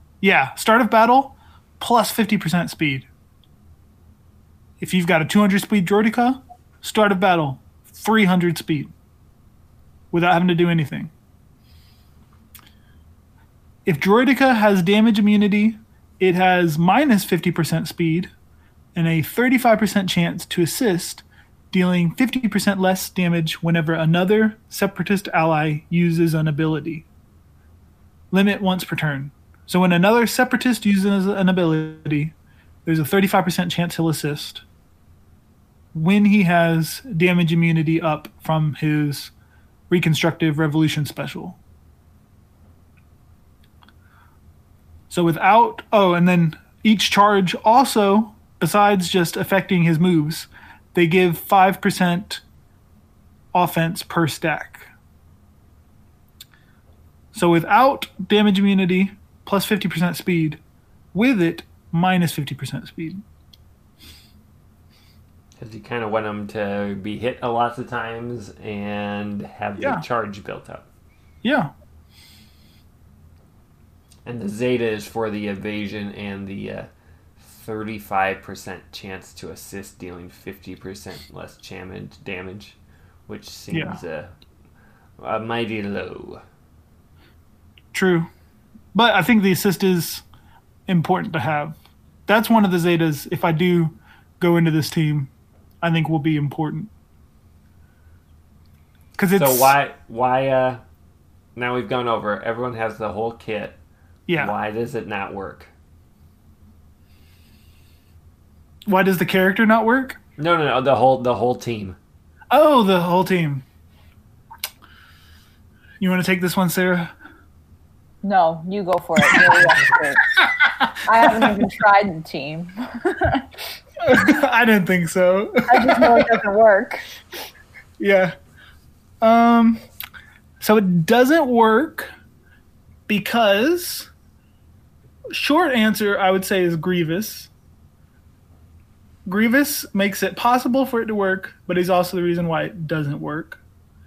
plus 50% speed. If you've got a 200 speed Droideka, start of battle, 300 speed without having to do anything. If Droideka has damage immunity, it has minus 50% speed and a 35% chance to assist, dealing 50% less damage whenever another Separatist ally uses an ability. Limit once per turn. So when another Separatist uses an ability, there's a 35% chance he'll assist when he has damage immunity up from his Reconstructive Revolution special. So and then each charge also, besides just affecting his moves, they give 5% offense per stack. So without damage immunity, plus 50% speed. With it, minus 50% speed. Because you kind of want them to be hit a lot of times and have the charge built up. Yeah. And the Zeta is for the evasion and the 35% chance to assist, dealing 50% less damage, which seems mighty low. True. But I think the assist is important to have. That's one of the Zetas, if I do go into this team, I think will be important. So why now we've gone over, everyone has the whole kit. Yeah. Why does it not work? Why does the character not work? No, the whole team. Oh, the whole team. You want to take this one, Sarah? No, you go for it. You're the expert. I haven't even tried the team. I didn't think so. I just know it doesn't work. Yeah. So it doesn't work because short answer I would say is Grievous. Grievous makes it possible for it to work, but he's also the reason why it doesn't work.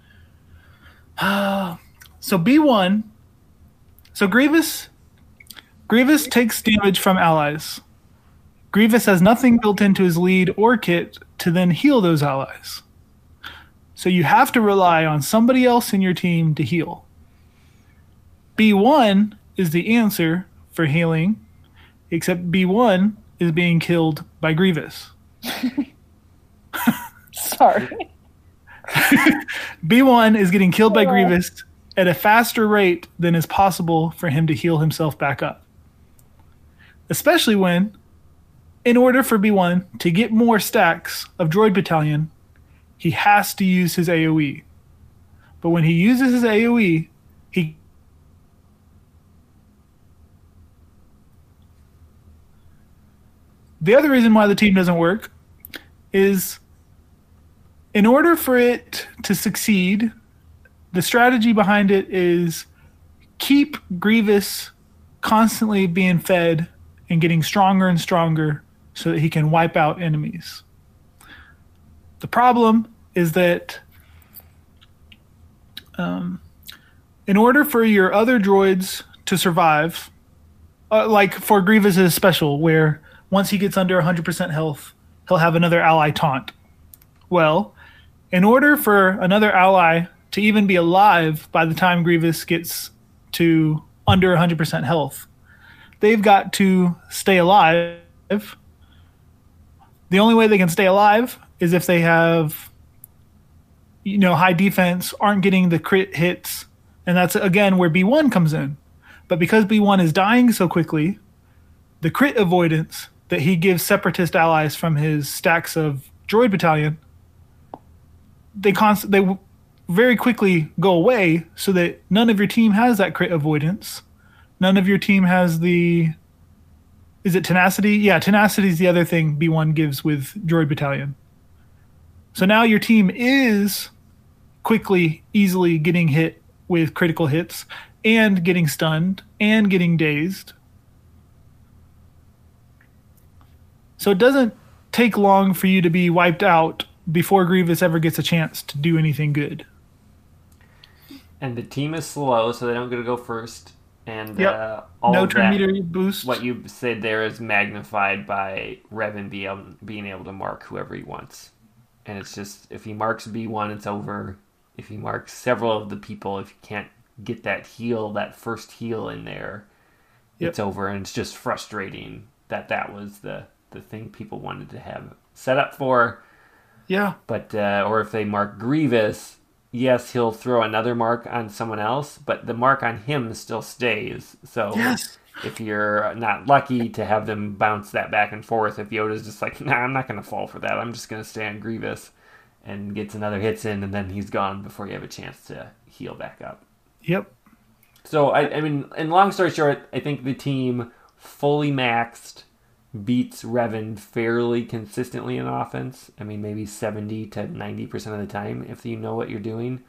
So B1. So Grievous takes damage from allies. Grievous has nothing built into his lead or kit to then heal those allies. So you have to rely on somebody else in your team to heal. B1 is the answer for healing, except B1 is being killed by Grievous. Sorry. B1 is getting killed by Grievous at a faster rate than is possible for him to heal himself back up. Especially when, in order for B1 to get more stacks of Droid Battalion, he has to use his AoE. But when he uses his AoE, the other reason why the team doesn't work is in order for it to succeed, the strategy behind it is keep Grievous constantly being fed and getting stronger and stronger so that he can wipe out enemies. The problem is that in order for your other droids to survive, like for Grievous's special, where once he gets under 100% health, he'll have another ally taunt. Well, in order for another ally to even be alive by the time Grievous gets to under 100% health, they've got to stay alive. The only way they can stay alive is if they have, high defense, aren't getting the crit hits, and that's, again, where B1 comes in. But because B1 is dying so quickly, the crit avoidance that he gives Separatist allies from his stacks of Droid Battalion, they very quickly go away so that none of your team has that crit avoidance. None of your team has the... Is it Tenacity? Yeah, Tenacity is the other thing B1 gives with Droid Battalion. So now your team is quickly, easily getting hit with critical hits and getting stunned and getting dazed. So it doesn't take long for you to be wiped out before Grievous ever gets a chance to do anything good. And the team is slow, so they don't get to go first. And all no turn meter boost. What you said there is magnified by Revan being able to mark whoever he wants. And it's just, if he marks B1, it's over. If he marks several of the people, if you can't get that first heal in there, it's over. And it's just frustrating that was the thing people wanted to have set up for. Yeah. But, or if they mark Grievous, yes, he'll throw another mark on someone else, but the mark on him still stays. So if you're not lucky to have them bounce that back and forth, if Yoda's just like, nah, I'm not going to fall for that. I'm just going to stay on Grievous, and gets another hits in, and then he's gone before you have a chance to heal back up. Yep. So, I mean, in long story short, I think the team fully maxed beats Revan fairly consistently in offense. I mean, maybe 70 to 90% of the time if you know what you're doing.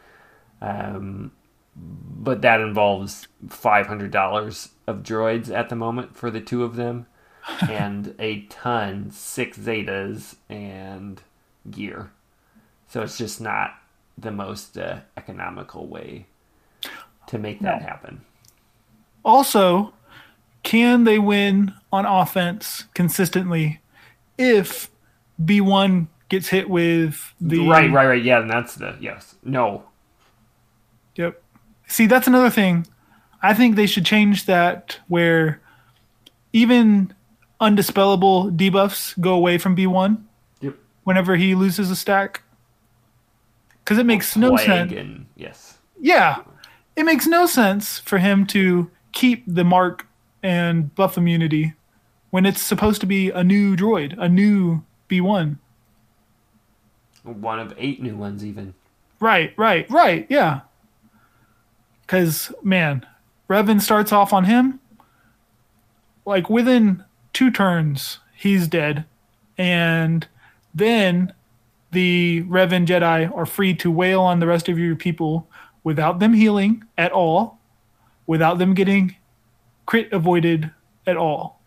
But that involves $500 of droids at the moment for the two of them, and a ton, 6 Zetas and gear. So it's just not the most economical way to make that happen. Also, can they win on offense consistently if B1 gets hit with the... Right. Yeah, and that's No. Yep. See, that's another thing. I think they should change that where even undispellable debuffs go away from B1 whenever he loses a stack. Because it makes no sense. Yeah. It makes no sense for him to keep the mark and buff immunity when it's supposed to be a new droid, a new B1. One of 8 new ones even. Right, yeah. Because, man, Revan starts off on him. Like within 2 turns, he's dead. And then the Revan Jedi are free to wail on the rest of your people without them healing at all, without them getting crit avoided at all.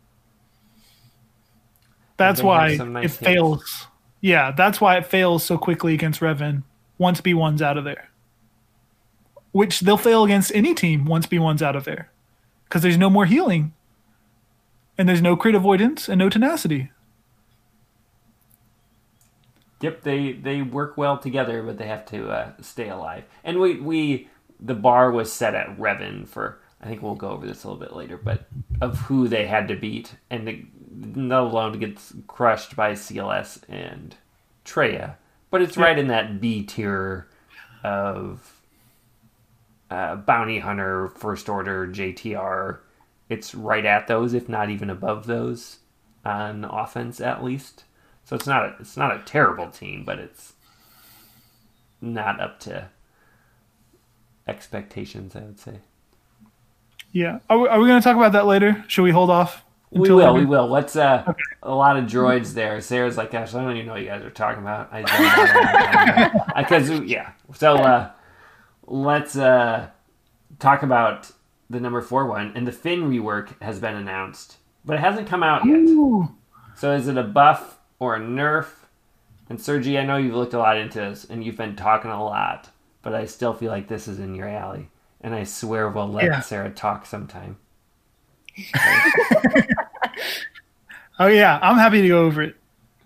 That's why it fails. Yeah, that's why it fails so quickly against Revan once B1's out of there. Which they'll fail against any team once B1's out of there. Because there's no more healing. And there's no crit avoidance and no tenacity. Yep, they work well together, but they have to stay alive. And the bar was set at Revan for, I think we'll go over this a little bit later, but of who they had to beat, and not alone gets crushed by CLS and Traya, but it's right in that B tier of Bounty Hunter, First Order, JTR. It's right at those, if not even above those, on offense at least. So it's not a terrible team, but it's not up to expectations, I would say. Yeah. Are we going to talk about that later? Should we hold off? We will. Let's a lot of droids there. Sarah's like, gosh, I don't even know what you guys are talking about. So let's talk about the number 4 one. And the Finn rework has been announced, but it hasn't come out yet. Ooh. So is it a buff or a nerf? And Sergi, I know you've looked a lot into this and you've been talking a lot, but I still feel like this is in your alley. And I swear we'll let Sarah talk sometime. Oh yeah, I'm happy to go over it.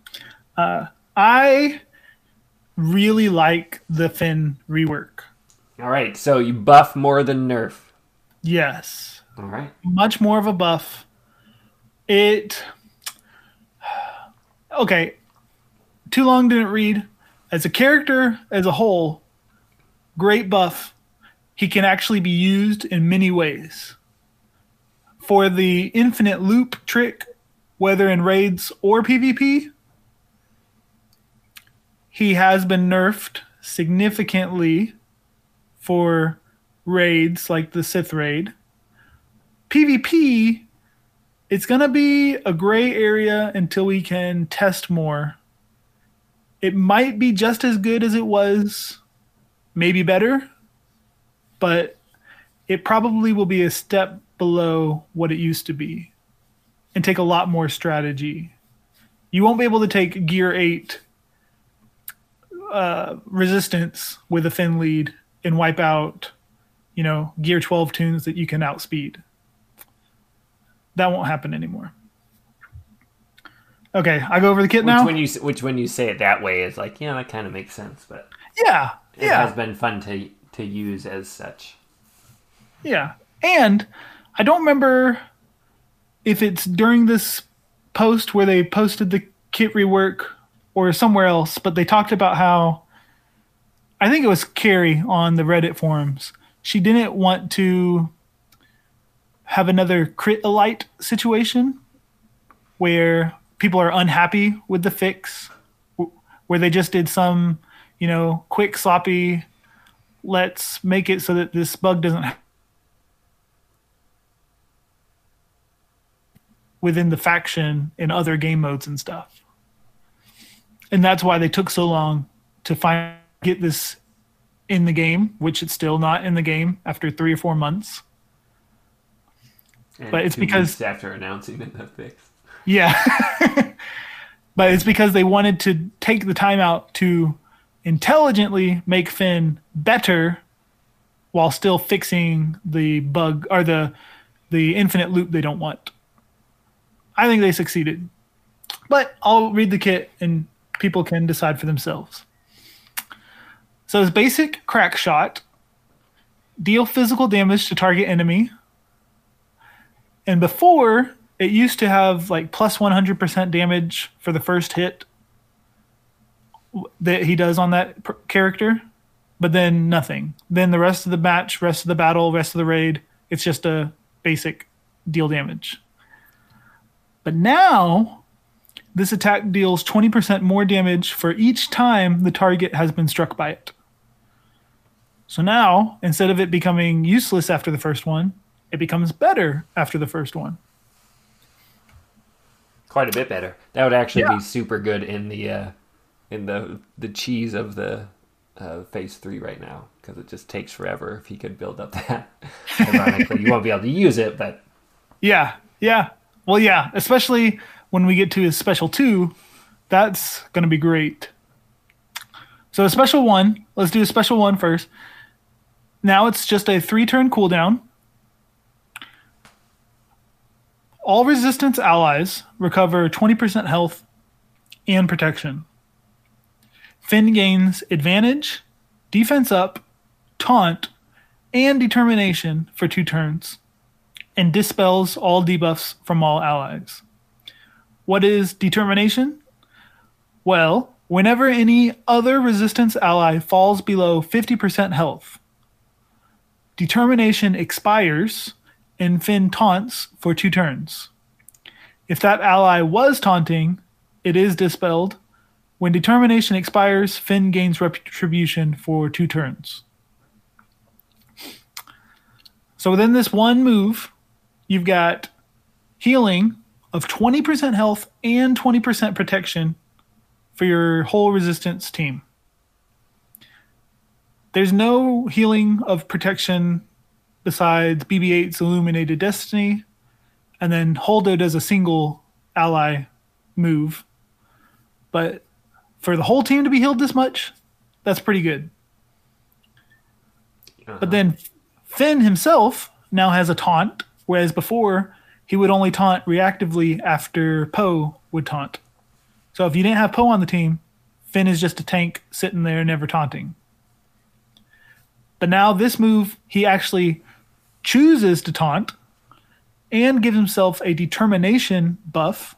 I really like the Finn rework. All right, so you buff more than nerf. Yes. All right. Much more of a buff. Okay. Too long didn't read. As a character, as a whole, great buff. He can actually be used in many ways. For the infinite loop trick, whether in raids or PvP, he has been nerfed significantly for raids like the Sith raid. PvP, it's going to be a gray area until we can test more. It might be just as good as it was, maybe better, but it probably will be a step below what it used to be and take a lot more strategy. You won't be able to take Gear 8 resistance with a Finn lead and wipe out, Gear 12 tunes that you can outspeed. That won't happen anymore. Okay, I go over the kit now. Which when you say it that way is like, yeah, that kind of makes sense, but it has been fun to use as such. Yeah, and I don't remember if it's during this post where they posted the kit rework or somewhere else, but they talked about how, I think it was Carrie on the Reddit forums, she didn't want to have another crit elite situation where people are unhappy with the fix, where they just did some, quick, sloppy, let's make it so that this bug doesn't happen within the faction in other game modes and stuff. And that's why they took so long to get this in the game, which it's still not in the game after 3 or 4 months. And but it's 2 because weeks after announcing the fix. Yeah. But it's because they wanted to take the time out to intelligently make Finn better while still fixing the bug or the infinite loop they don't want. I think they succeeded. But I'll read the kit and people can decide for themselves. So it's basic crack shot. Deal physical damage to target enemy. And before, it used to have like plus 100% damage for the first hit that he does on that character. But then nothing. Then the rest of the match, rest of the battle, rest of the raid, it's just a basic deal damage. But now, this attack deals 20% more damage for each time the target has been struck by it. So now, instead of it becoming useless after the first one, it becomes better after the first one. Quite a bit better. That would actually be super good in the cheese of the phase 3 right now, because it just takes forever if he could build up that. Ironically, you won't be able to use it, but yeah. Well, yeah, especially when we get to his special 2, that's going to be great. So a special 1, let's do a special 1 first. Now it's just a 3-turn cooldown. All resistance allies recover 20% health and protection. Finn gains advantage, defense up, taunt, and determination for 2 turns, and dispels all debuffs from all allies. What is determination? Well, whenever any other resistance ally falls below 50% health, determination expires and Finn taunts for 2 turns. If that ally was taunting, it is dispelled. When determination expires, Finn gains retribution for 2 turns. So within this one move, you've got healing of 20% health and 20% protection for your whole resistance team. There's no healing of protection besides BB-8's Illuminated Destiny, and then Holdo does a single ally move. But for the whole team to be healed this much, that's pretty good. But then Finn himself now has a taunt, whereas before he would only taunt reactively after Poe would taunt. So if you didn't have Poe on the team, Finn is just a tank sitting there never taunting. But now this move, he actually chooses to taunt and gives himself a determination buff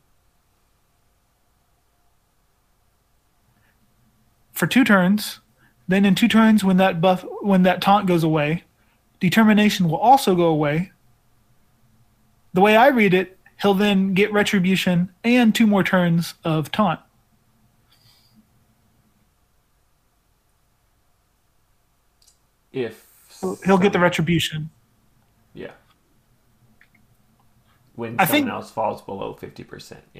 for 2 turns. Then in 2 turns, when that taunt goes away, determination will also go away. The way I read it, he'll then get retribution and 2 more turns of taunt. He'll get the retribution. Yeah. When someone else falls below 50%, yeah.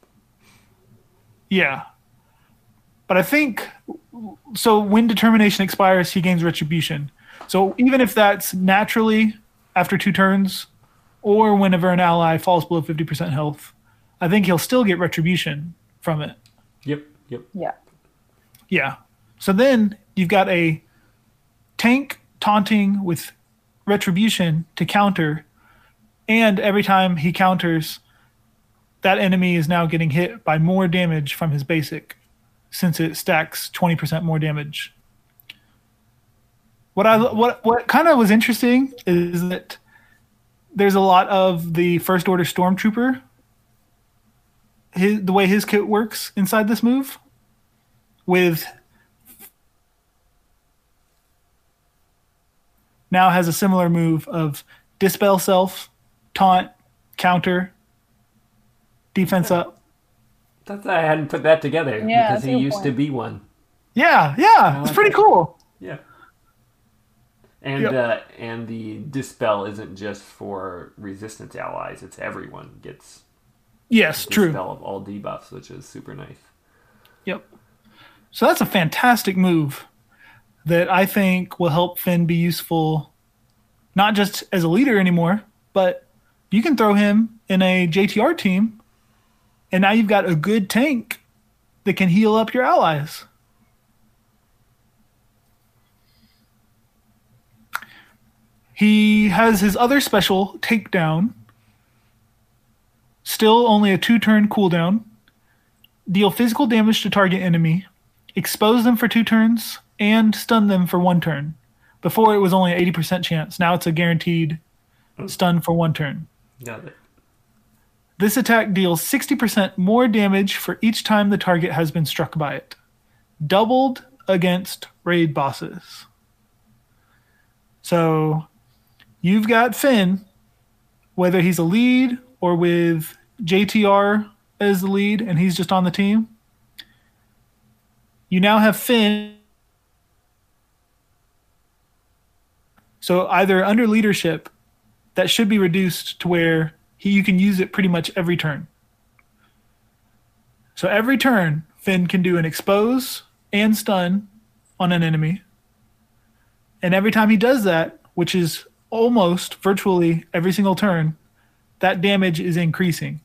Yeah. But I think, so when determination expires, he gains retribution. So even if that's naturally after 2 turns, or whenever an ally falls below 50% health, I think he'll still get retribution from it. Yep. Yeah. So then you've got a tank taunting with retribution to counter, and every time he counters, that enemy is now getting hit by more damage from his basic, since it stacks 20% more damage. What kind of was interesting is that there's a lot of the First Order Stormtrooper, the way his kit works inside this move, with now has a similar move of dispel self, taunt, counter, defense up. I hadn't put that together because he used to be one. Yeah, it's pretty cool. Yeah. And the dispel isn't just for resistance allies; it's everyone gets. Yes, dispel true. Of all debuffs, which is super nice. Yep. So that's a fantastic move that I think will help Finn be useful, not just as a leader anymore, but you can throw him in a JTR team, and now you've got a good tank that can heal up your allies. He has his other special, Takedown. Still only a 2-turn cooldown. Deal physical damage to target enemy. Expose them for 2 turns. And stun them for 1 turn. Before it was only an 80% chance. Now it's a guaranteed stun for 1 turn. Got it. This attack deals 60% more damage for each time the target has been struck by it. Doubled against raid bosses. So you've got Finn, whether he's a lead or with JTR as the lead and he's just on the team. You now have Finn So either under leadership, that should be reduced to where you can use it pretty much every turn. So every turn, Finn can do an expose and stun on an enemy. And every time he does that, which is almost virtually every single turn, that damage is increasing.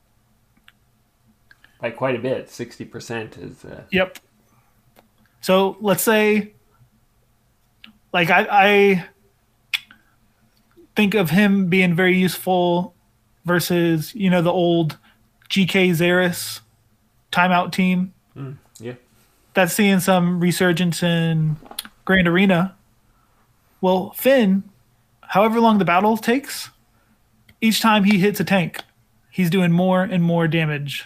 By quite a bit. 60% is... Yep. So let's say, like, I think of him being very useful versus, the old GK Xeris timeout team. Yeah. That's seeing some resurgence in Grand Arena. Well, Finn, however long the battle takes, each time he hits a tank, he's doing more and more damage.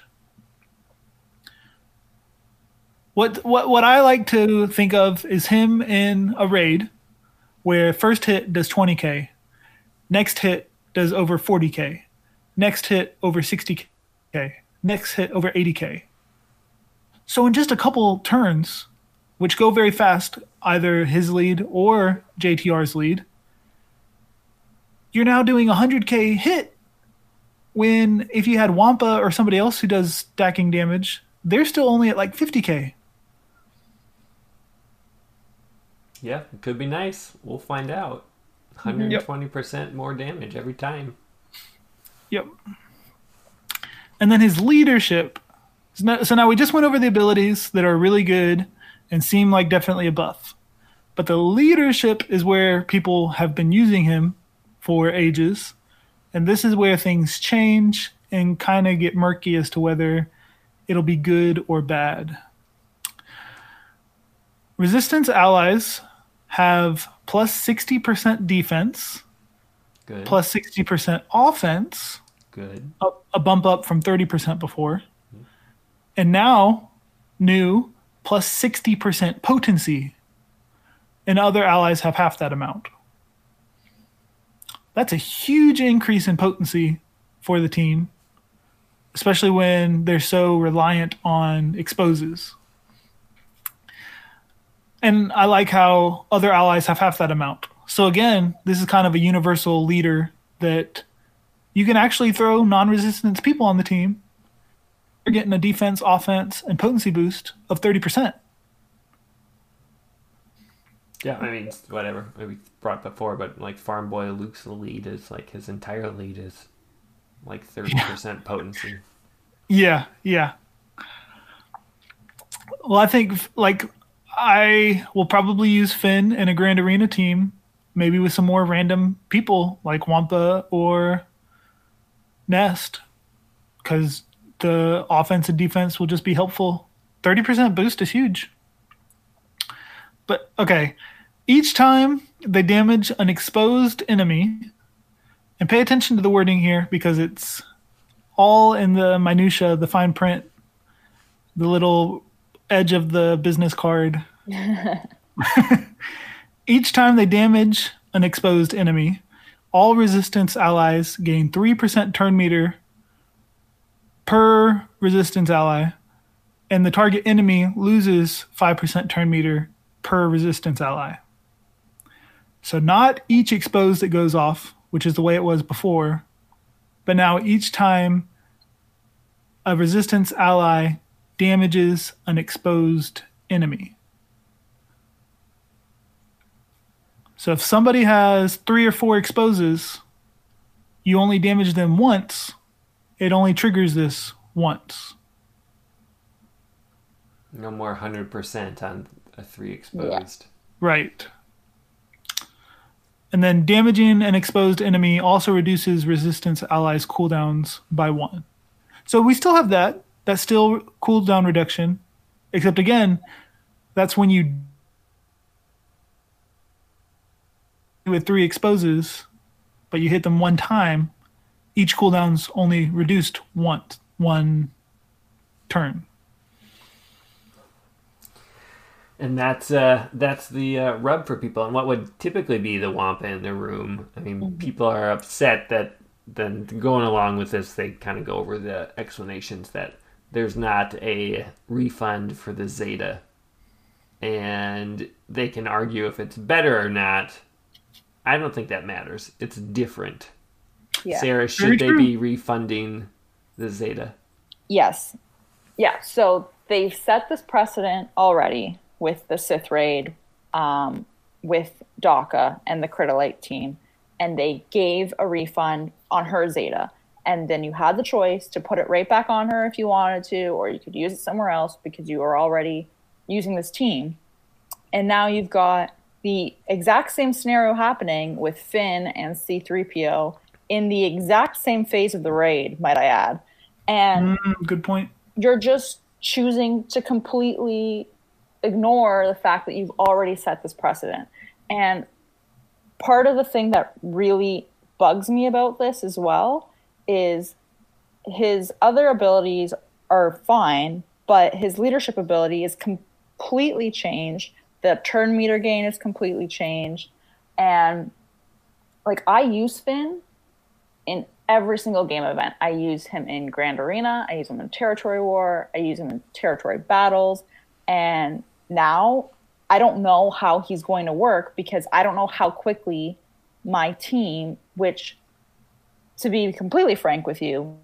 What I like to think of is him in a raid where first hit does 20k, next hit does over 40k, next hit over 60k, next hit over 80k. So in just a couple turns, which go very fast, either his lead or JTR's lead, you're now doing a 100k hit when if you had Wampa or somebody else who does stacking damage, they're still only at like 50k. Yeah, it could be nice. We'll find out. 120% more damage every time. Yep. And then his leadership. So now we just went over the abilities that are really good and seem like definitely a buff. But the leadership is where people have been using him for ages. And this is where things change and kind of get murky as to whether it'll be good or bad. Resistance allies have plus 60% defense, good, plus 60% offense, good, a bump up from 30% before, and now new plus 60% potency, and other allies have half that amount. That's a huge increase in potency for the team, especially when they're so reliant on exposes. And I like how other allies have half that amount. So again, this is kind of a universal leader that you can actually throw non-resistance people on the team. You're getting a defense, offense, and potency boost of 30%. Yeah, I mean, whatever. We brought before, but like Farm Boy Luke's lead is like his entire lead is like 30% potency. Yeah. Well, I think like I will probably use Finn in a Grand Arena team, maybe with some more random people like Wampa or Nest, because the offense and defense will just be helpful. 30% boost is huge. But, okay, each time they damage an exposed enemy, and pay attention to the wording here because it's all in the minutia, the fine print, the little edge of the business card. Each time they damage an exposed enemy, all resistance allies gain 3% turn meter per resistance ally, and the target enemy loses 5% turn meter per resistance ally. So not each expose that goes off, which is the way it was before, but now each time a resistance ally damages an exposed enemy. So if somebody has 3 or 4 exposes, you only damage them once, it only triggers this once. No more 100% on a 3 exposed. Yeah. Right. And then damaging an exposed enemy also reduces resistance allies' cooldowns by 1. So we still have that. That's still cooldown reduction. Except again, that's when you with 3 exposes, but you hit them one time, each cooldown's only reduced one turn. And that's the rub for people. And what would typically be the Wampa in the room, I mean, people are upset that then going along with this, they kind of go over the explanations that there's not a refund for the Zeta. And they can argue if it's better or not. I don't think that matters. It's different. Yeah. Sarah, should they be refunding the Zeta? Yes. Yeah, so they've set this precedent already with the Sith Raid, with Daka and the Critolite team, and they gave a refund on her Zeta. And then you had the choice to put it right back on her if you wanted to, or you could use it somewhere else because you were already using this team. And now you've got the exact same scenario happening with Finn and C-3PO in the exact same phase of the raid, might I add. And good point. You're just choosing to completely ignore the fact that you've already set this precedent. And part of the thing that really bugs me about this as well is his other abilities are fine, but his leadership ability is completely changed. The turn meter gain is completely changed. And like, I use Finn in every single game event. I use him in Grand Arena. I use him in Territory War. I use him in Territory Battles. And now I don't know how he's going to work because I don't know how quickly my team, which, to be completely frank with you,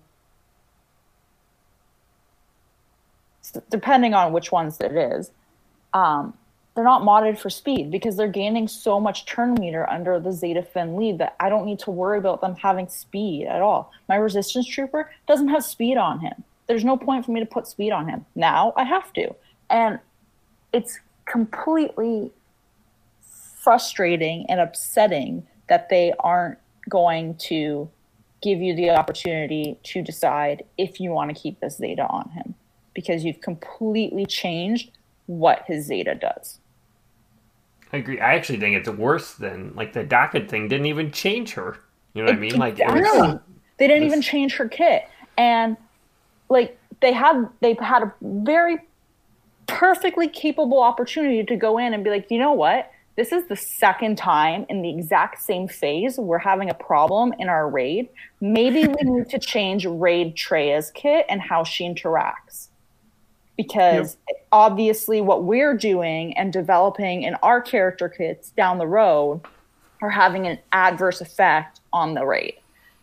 depending on which ones it is, they're not modded for speed because they're gaining so much turn meter under the Zeta Finn lead that I don't need to worry about them having speed at all. My Resistance Trooper doesn't have speed on him. There's no point for me to put speed on him. Now I have to. And it's completely frustrating and upsetting that they aren't going to give you the opportunity to decide if you want to keep this Zeta on him, because you've completely changed what his Zeta does. I agree. I actually think it's worse than, like, the Daka thing didn't even change her. You know what I mean? Like, exactly. They didn't even change her kit. And, like, they had a very perfectly capable opportunity to go in and be like, you know what? This is the second time in the exact same phase we're having a problem in our raid. Maybe we need to change Raid Treya's kit and how she interacts. Because obviously what we're doing and developing in our character kits down the road are having an adverse effect on the raid.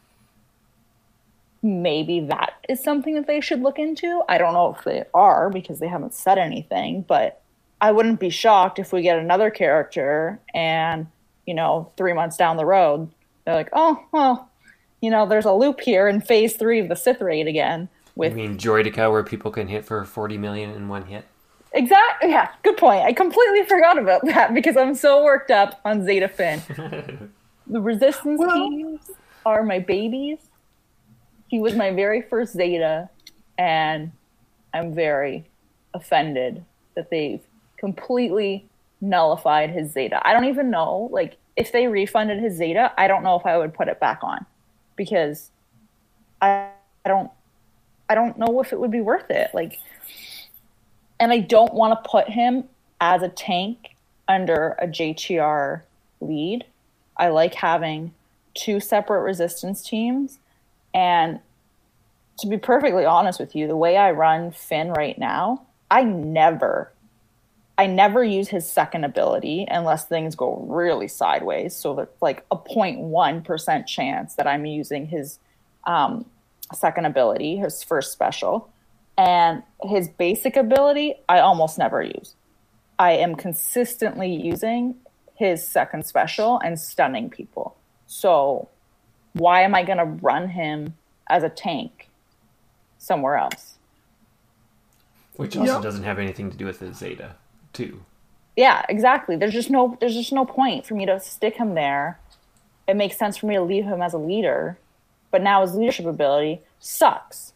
Maybe that is something that they should look into. I don't know if they are because they haven't said anything, but I wouldn't be shocked if we get another character and, 3 months down the road, they're like, oh, well, there's a loop here in phase 3 of the Sith Raid again. You mean Droideka, where people can hit for 40 million in one hit? Exactly. Yeah, good point. I completely forgot about that because I'm so worked up on Zeta Finn. The Resistance teams are my babies. He was my very first Zeta, and I'm very offended that they've completely nullified his Zeta. I don't even know, like, if they refunded his Zeta, I don't know if I would put it back on because I don't know if it would be worth it. Like, and I don't want to put him as a tank under a JTR lead. I like having 2 separate resistance teams. And to be perfectly honest with you, the way I run Finn right now, I never use his second ability unless things go really sideways. So that's like a 0.1% chance that I'm using his second ability, his first special. And his basic ability, I almost never use. I am consistently using his second special and stunning people. So why am I going to run him as a tank somewhere else? Which also doesn't have anything to do with his Zeta, too. Yeah, exactly. There's just no point for me to stick him there. It makes sense for me to leave him as a leader, but now his leadership ability sucks.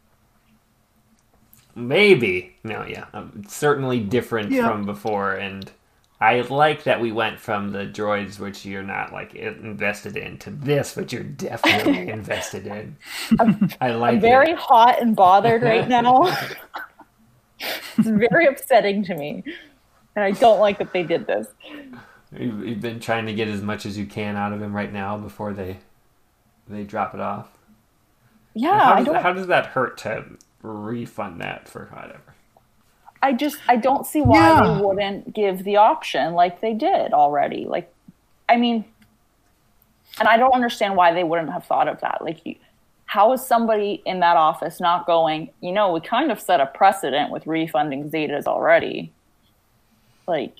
Maybe. No, yeah. It's certainly different from before, and I like that we went from the droids, which you're not, like, invested in, to this, which you're definitely invested in. I'm very hot and bothered right now. It's very upsetting to me, and I don't like that they did this. You've been trying to get as much as you can out of him right now before they drop it off. Yeah, how does that hurt to refund that for whatever? I don't see why they wouldn't give the option like they did already. Like, I mean, And I don't understand why they wouldn't have thought of that. Like, how is somebody in that office not going, we kind of set a precedent with refunding Zetas already. Like,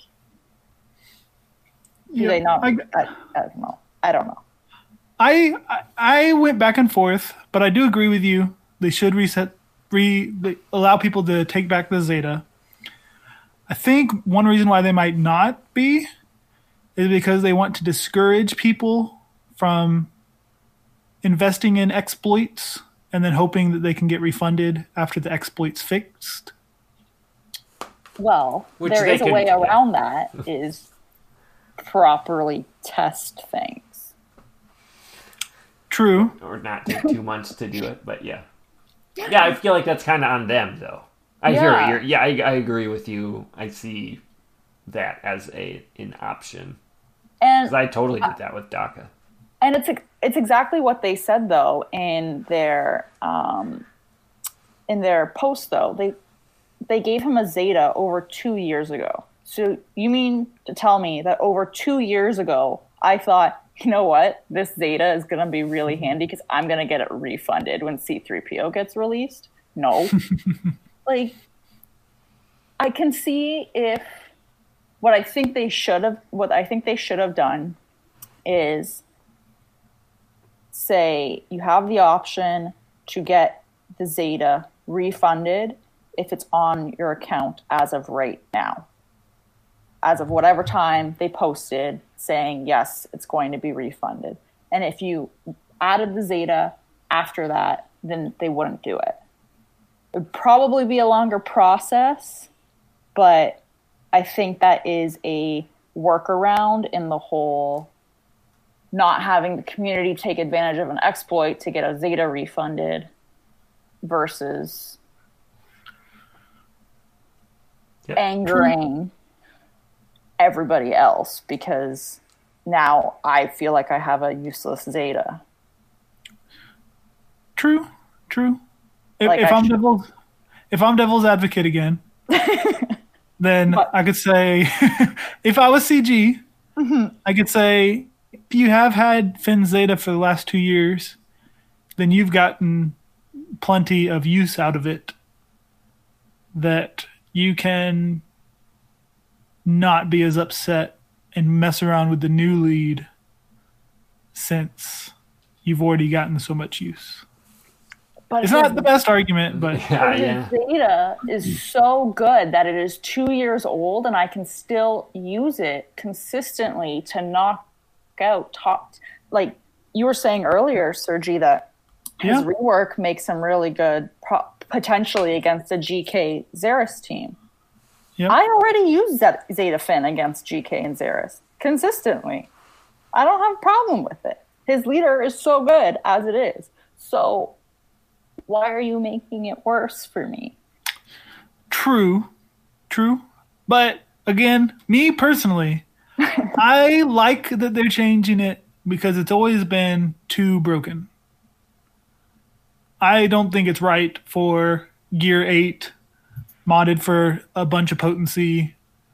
do they not? I don't know. I don't know. I went back and forth, but I do agree with you. They should allow people to take back the Zeta. I think one reason why they might not be is because they want to discourage people from investing in exploits and then hoping that they can get refunded after the exploit's fixed. Well, there is a way around that is properly test things. True. Or not take 2 months to do it, but yeah. Yeah, I feel like that's kind of on them, though. I hear it. I agree with you. I see that as an option. Because I totally did that with DACA. And it's exactly what they said, though, in their post, though. They gave him a Zeta over 2 years ago. So you mean to tell me that over 2 years ago, I thought, you know what, this Zeta is going to be really handy because I'm going to get it refunded when C-3PO gets released? No. Like, I can see if what I think they should have done is say you have the option to get the Zeta refunded if it's on your account as of right now. As of whatever time they posted saying, yes, it's going to be refunded. And if you added the Zeta after that, then they wouldn't do it. It would probably be a longer process, but I think that is a workaround in the whole not having the community take advantage of an exploit to get a Zeta refunded versus angering everybody else because now I feel like I have a useless Zeta. True. If I'm devil's advocate again, then I could say, if I was CG, I could say, if you have had Finn Zeta for the last 2 years, then you've gotten plenty of use out of it that you can not be as upset and mess around with the new lead since you've already gotten so much use. But it's not the best argument, but his Zeta is so good that it is 2 years old, and I can still use it consistently to knock out top. Like you were saying earlier, Sergi, that his rework makes him really good, potentially against a GK Xeris team. Yep. I already use that Zeta Finn against GK and Xeris consistently. I don't have a problem with it. His leader is so good as it is. So why are you making it worse for me? True. But again, me personally, I like that they're changing it because it's always been too broken. I don't think it's right for Gear 8 modded for a bunch of potency.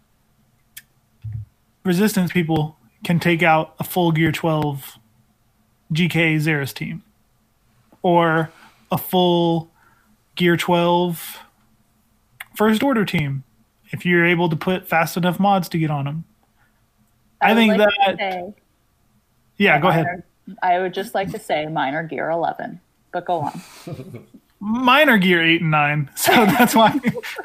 Resistance people can take out a full Gear 12 GK Xeris team. Or a full Gear 12 First Order team if you're able to put fast enough mods to get on them. I think like that... Yeah, go ahead. I would just like to say mine are Gear 11, but go on. Mine are Gear 8 and 9, so that's why...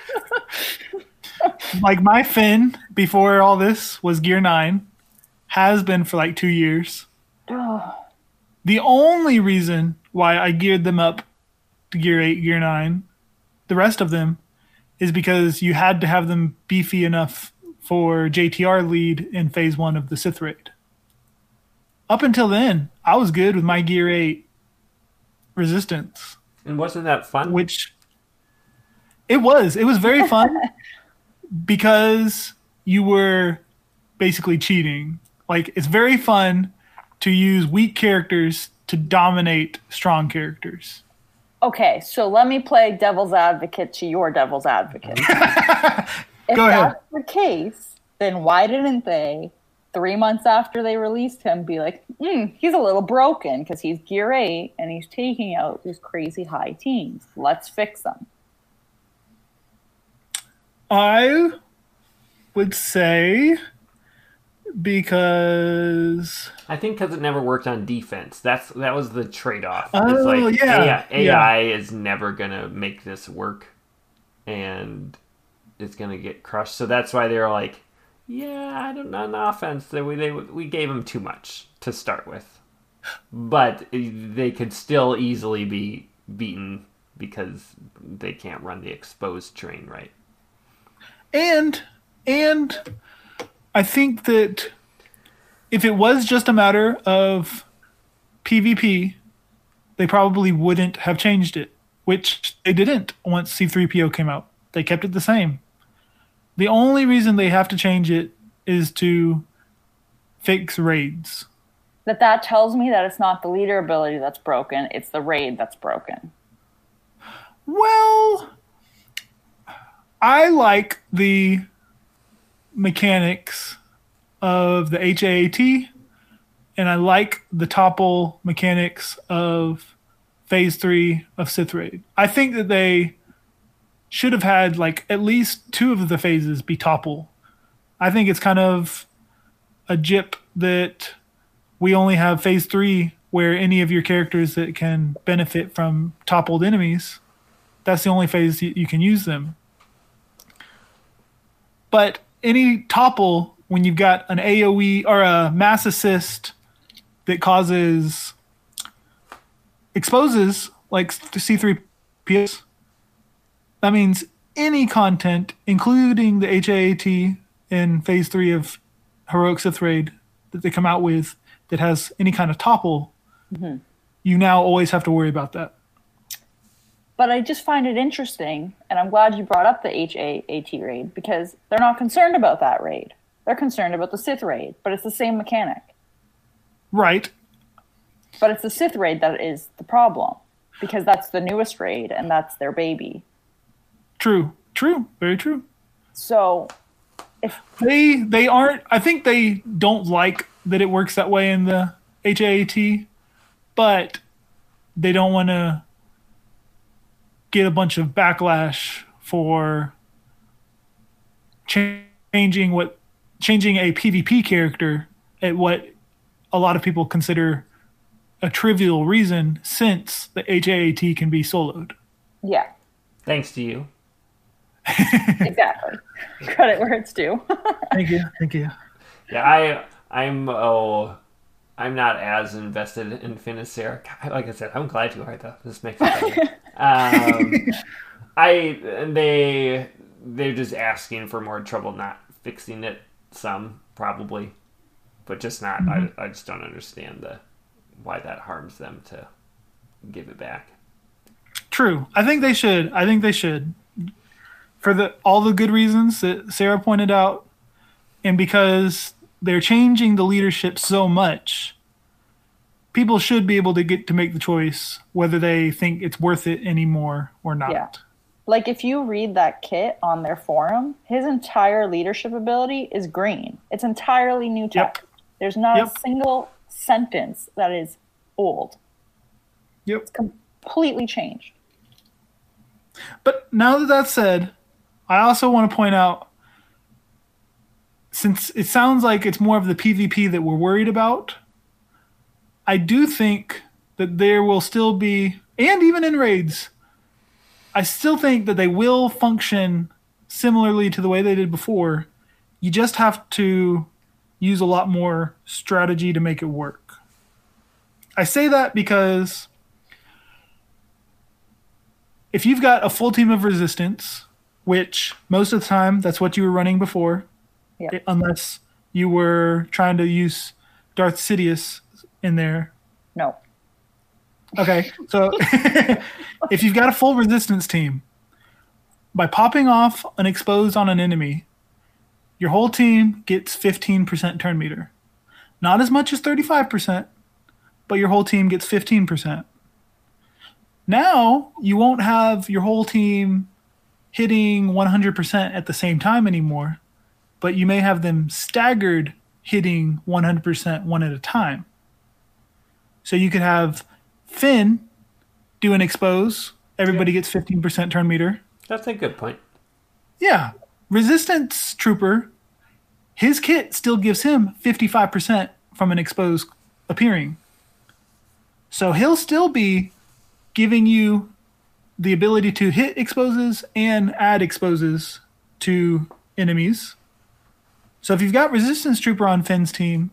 Like, my Finn, before all this, was Gear 9. Has been for like 2 years. The only reason why I geared them up to Gear 8, Gear 9, the rest of them, is because you had to have them beefy enough for JTR lead in Phase 1 of the Sith Raid. Up until then, I was good with my Gear 8 Resistance. And wasn't that fun? Which, it was. It was very fun because you were basically cheating. Like, it's very fun to use weak characters to dominate strong characters. Okay, so let me play devil's advocate to your devil's advocate. If Go ahead. that's the case, then why didn't they 3 months after they released him, be like, he's a little broken because he's Gear 8 and he's taking out these crazy high teams. Let's fix them. I would say because I think because it never worked on defense. That was the trade-off. Oh, it's like yeah. AI is never gonna make this work, and it's gonna get crushed. So that's why they're like, yeah, I don't know, on offense we gave him too much to start with, but they could still easily be beaten because they can't run the exposed train right. And I think that if it was just a matter of PvP, they probably wouldn't have changed it, which they didn't once C-3PO came out. They kept it the same. The only reason they have to change it is to fix raids. That tells me that it's not the leader ability that's broken, it's the raid that's broken. Well, I like the mechanics of the HAAT, and I like the topple mechanics of Phase 3 of Sith Raid. I think that they should have had like at least 2 of the phases be topple. I think it's kind of a jip that we only have Phase 3 where any of your characters that can benefit from toppled enemies, that's the only phase you can use them. But any topple, when you've got an AoE or a mass assist that exposes like C-3PO, that means any content, including the HAAT in Phase 3 of Heroic Sith Raid that they come out with that has any kind of topple, you now always have to worry about that. But I just find it interesting, and I'm glad you brought up the HAAT raid, because they're not concerned about that raid. They're concerned about the Sith raid, but it's the same mechanic. Right. But it's the Sith raid that is the problem, because that's the newest raid, and that's their baby. True. Very true. So, if they aren't, I think they don't like that it works that way in the HAAT, but they don't want to get a bunch of backlash for changing a PvP character at what a lot of people consider a trivial reason, since the HAAT can be soloed. Yeah. Thanks to you. Exactly. Credit where it's due. Thank you. Yeah, I'm not as invested in Finisar. Like I said, I'm glad you are, though. This makes it better. They're just asking for more trouble, not fixing it. Some probably, but just not. I just don't understand why that harms them to give it back. True. I think they should. For all the good reasons that Sarah pointed out, and because they're changing the leadership so much, people should be able to get to make the choice whether they think it's worth it anymore or not. Yeah. Like, if you read that kit on their forum, his entire leadership ability is green. It's entirely new tech. Yep. There's not a single sentence that is old. Yep. It's completely changed. But now that that's said, I also want to point out, since it sounds like it's more of the PvP that we're worried about, I do think that there will still be, and even in raids, I still think that they will function similarly to the way they did before. You just have to use a lot more strategy to make it work. I say that because if you've got a full team of resistance, which most of the time that's what you were running before, unless you were trying to use Darth Sidious in there. No. Okay, so if you've got a full resistance team, by popping off an expose on an enemy, your whole team gets 15% turn meter. Not as much as 35%, but your whole team gets 15%. Now, you won't have your whole team hitting 100% at the same time anymore, but you may have them staggered hitting 100% one at a time. So you could have Finn do an expose. Everybody gets 15% turn meter. That's a good point. Yeah. Resistance Trooper, his kit still gives him 55% from an expose appearing. So he'll still be giving you the ability to hit exposes and add exposes to enemies. So if you've got Resistance Trooper on Finn's team,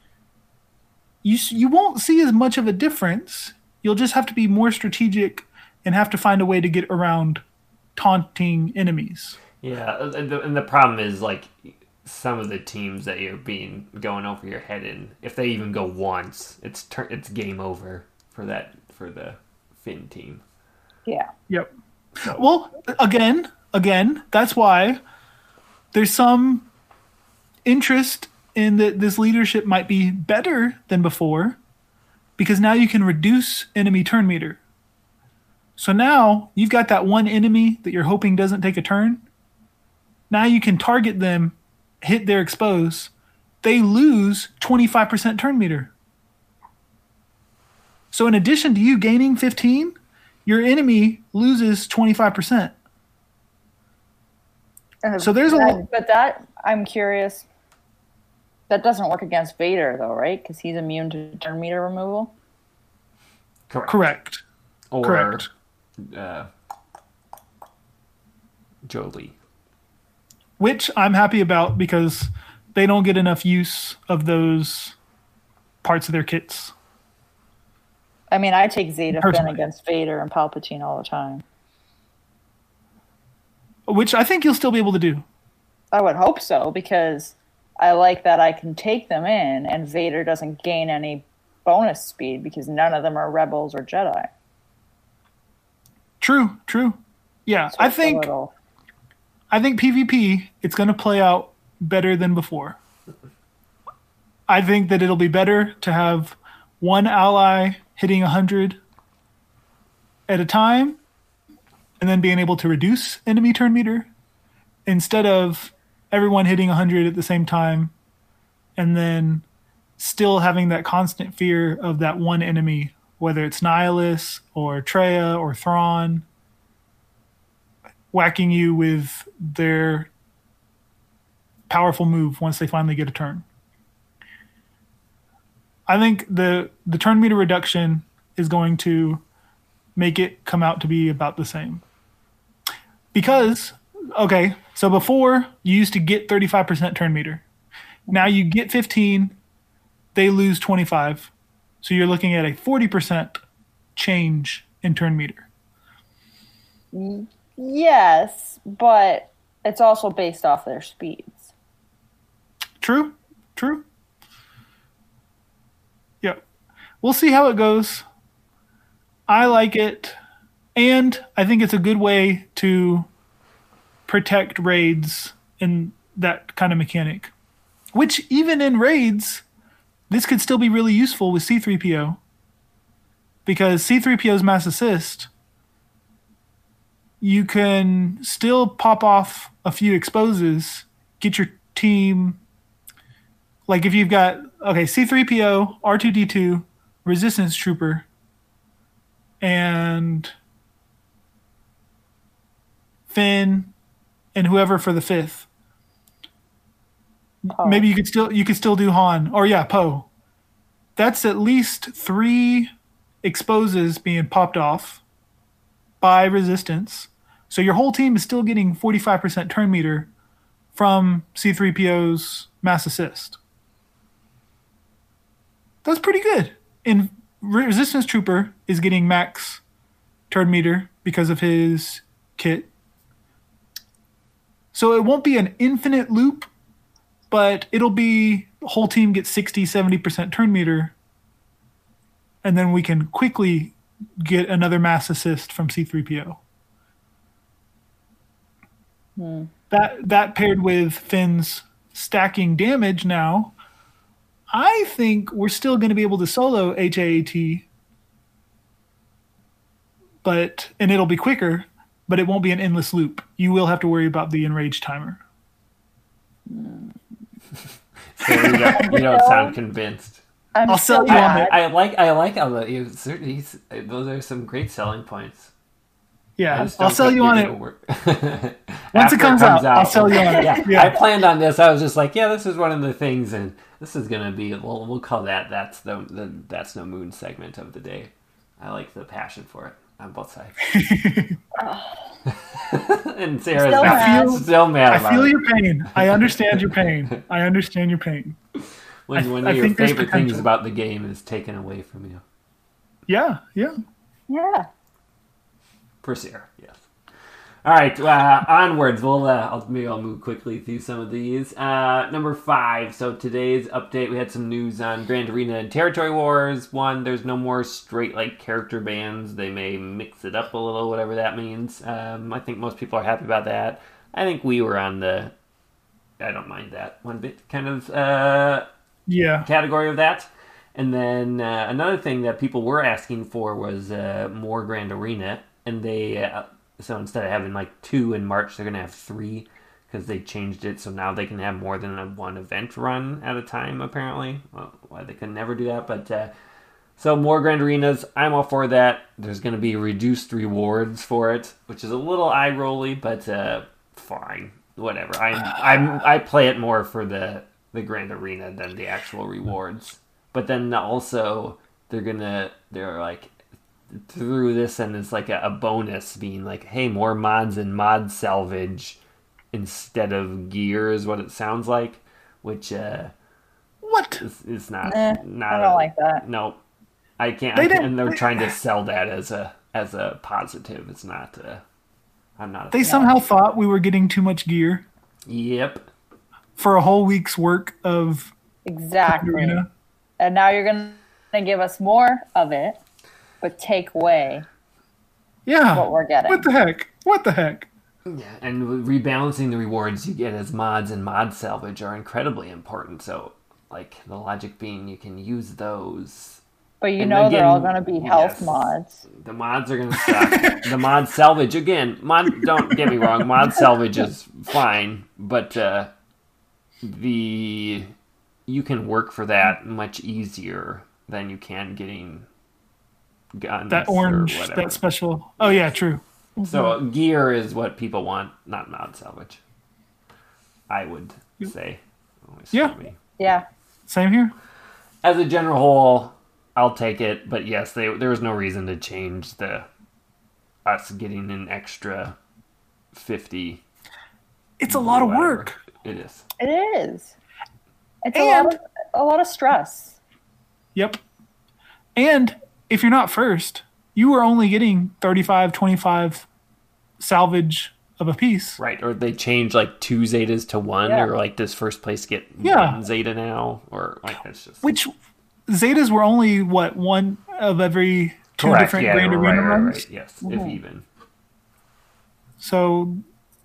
you won't see as much of a difference. You'll just have to be more strategic and have to find a way to get around taunting enemies. Yeah, and the problem is, like, some of the teams that you're going over your head in, if they even go once, it's game over for the Finn team. Yeah. Yep. Well, again, that's why there's some interest in that this leadership might be better than before, because now you can reduce enemy turn meter. So now you've got that one enemy that you're hoping doesn't take a turn. Now you can target them, hit their expose. They lose 25% turn meter. So in addition to you gaining 15, your enemy loses 25%. So there's but that, I'm curious, that doesn't work against Vader though, right? Because he's immune to turn meter removal. Correct. Or Correct. Jolie. Which I'm happy about because they don't get enough use of those parts of their kits. I mean, I take Zeta Finn against Vader and Palpatine all the time. Which I think you'll still be able to do. I would hope so, because I like that I can take them in and Vader doesn't gain any bonus speed because none of them are Rebels or Jedi. True. Yeah, So I think PvP, it's going to play out better than before. I think that it'll be better to have one ally hitting 100 at a time and then being able to reduce enemy turn meter instead of everyone hitting 100 at the same time and then still having that constant fear of that one enemy, whether it's Nihilus or Traya or Thrawn, whacking you with their powerful move once they finally get a turn. I think the turn meter reduction is going to make it come out to be about the same. Because, okay, so before you used to get 35% turn meter. Now you get 15, they lose 25. So you're looking at a 40% change in turn meter. Yes, but it's also based off their speeds. True. Yep. We'll see how it goes. I like it. And I think it's a good way to protect raids in that kind of mechanic. Which, even in raids, this could still be really useful with C-3PO. Because C-3PO's mass assist, you can still pop off a few exposes, get your team... Like if you've got, C-3PO, R2-D2, Resistance Trooper, and Finn, and whoever for the 5th. Poe. Maybe you could still do Han. Or Poe. That's at least 3 exposes being popped off by Resistance. So your whole team is still getting 45% turn meter from C-3PO's mass assist. That's pretty good. And Resistance Trooper is getting max turn meter because of his kit. So it won't be an infinite loop, but it'll be the whole team gets 60, 70% turn meter. And then we can quickly get another mass assist from C-3PO. That paired with Finn's stacking damage now, I think we're still going to be able to solo HAAT, and it'll be quicker, but it won't be an endless loop. You will have to worry about the enrage timer. So you don't sound convinced. I'll sell you on it. I like how those are some great selling points. Yeah, I'll sell you on it. Once it comes out, I'll sell you on it. Yeah, I planned on this. I was just like, this is one of the things, and this is gonna be. We'll call that's no moon segment of the day. I like the passion for it on both sides. And Sarah's still mad. I feel your pain. I understand your pain. I understand your pain. When one of your favorite things about the game is taken away from you. Yeah. For Sarah, yes. All right, onwards. I'll move quickly through some of these. Number 5. So today's update, we had some news on Grand Arena and Territory Wars. One, there's no more straight character bans. They may mix it up a little, whatever that means. I think most people are happy about that. I think we were on the I don't mind that one bit kind of category of that. And then another thing that people were asking for was more Grand Arena. And they, so instead of having 2 in March, they're going to have 3 because they changed it. So now they can have more than one event run at a time, apparently. Well, why they could never do that. But so more Grand Arenas. I'm all for that. There's going to be reduced rewards for it, which is a little eye-rolly, but fine. Whatever. I play it more for the Grand Arena than the actual rewards. But then also, they're through this, and it's a bonus being hey, more mods and mod salvage instead of gear is what it sounds like, which what is not I don't like that. No, I can't. And they're trying to sell that as a positive. It's not. I'm not. They somehow thought we were getting too much gear. Yep. For a whole week's work of exactly, and now you're gonna give us more of it. But take away what we're getting. What the heck? Yeah, and rebalancing the rewards you get as mods and mod salvage are incredibly important. So, the logic being you can use those. But they're all going to be health mods. The mods are going to suck. The mod salvage, again, don't get me wrong, mod salvage is fine. But you can work for that much easier than you can getting guns, that orange, that special. Oh yeah, true. So gear is what people want, not mod salvage. I would say. Yeah. Same here. As a general whole, I'll take it. But yes, there was no reason to change us getting an extra 50. It's a lot of work. It is. It is. It's a lot of stress. Yep. And if you're not first, you are only getting 35, 25 salvage of a piece. Right, or they change 2 Zetas to 1, or does first place get 1 Zeta now? Or that's just... Which Zetas were only, one of every 2 different Grand Arena runs? Right, yes, if even. So...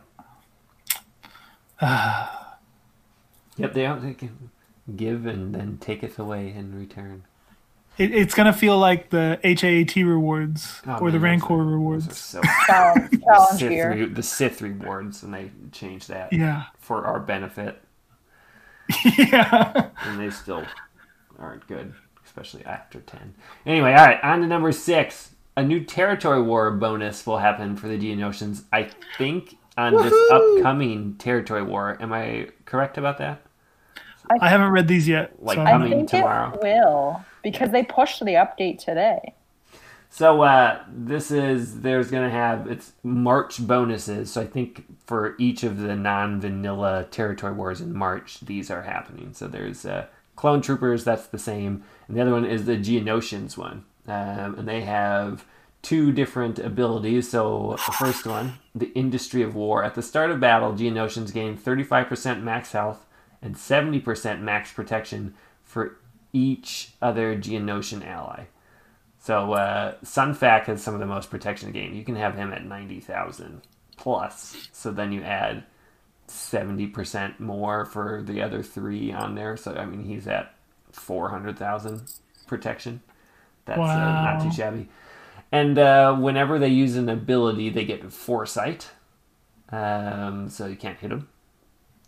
Yep, they can give and then take it away in return. It's going to feel like the HAAT rewards the Rancor rewards. So challenge gear. The Sith rewards, and they changed that for our benefit. Yeah. And they still aren't good, especially after 10. Anyway, all right, on to number 6. A new Territory War bonus will happen for the Geonosians, I think, on this upcoming Territory War. Am I correct about that? I haven't read these yet. Coming I think tomorrow. It will, because they pushed the update today. So there's going to have, it's March bonuses. So I think for each of the non-vanilla Territory Wars in March, these are happening. So there's Clone Troopers, that's the same. And the other one is the Geonosians one. And they have 2 different abilities. So the first one, the Industry of War. At the start of battle, Geonosians gain 35% max health and 70% max protection for each other Geonosian ally. So Sun Fac has some of the most protection in the game. You can have him at 90,000 plus. So then you add 70% more for the other 3 on there. So, he's at 400,000 protection. That's not too shabby. And whenever they use an ability, they get Foresight. So you can't hit them.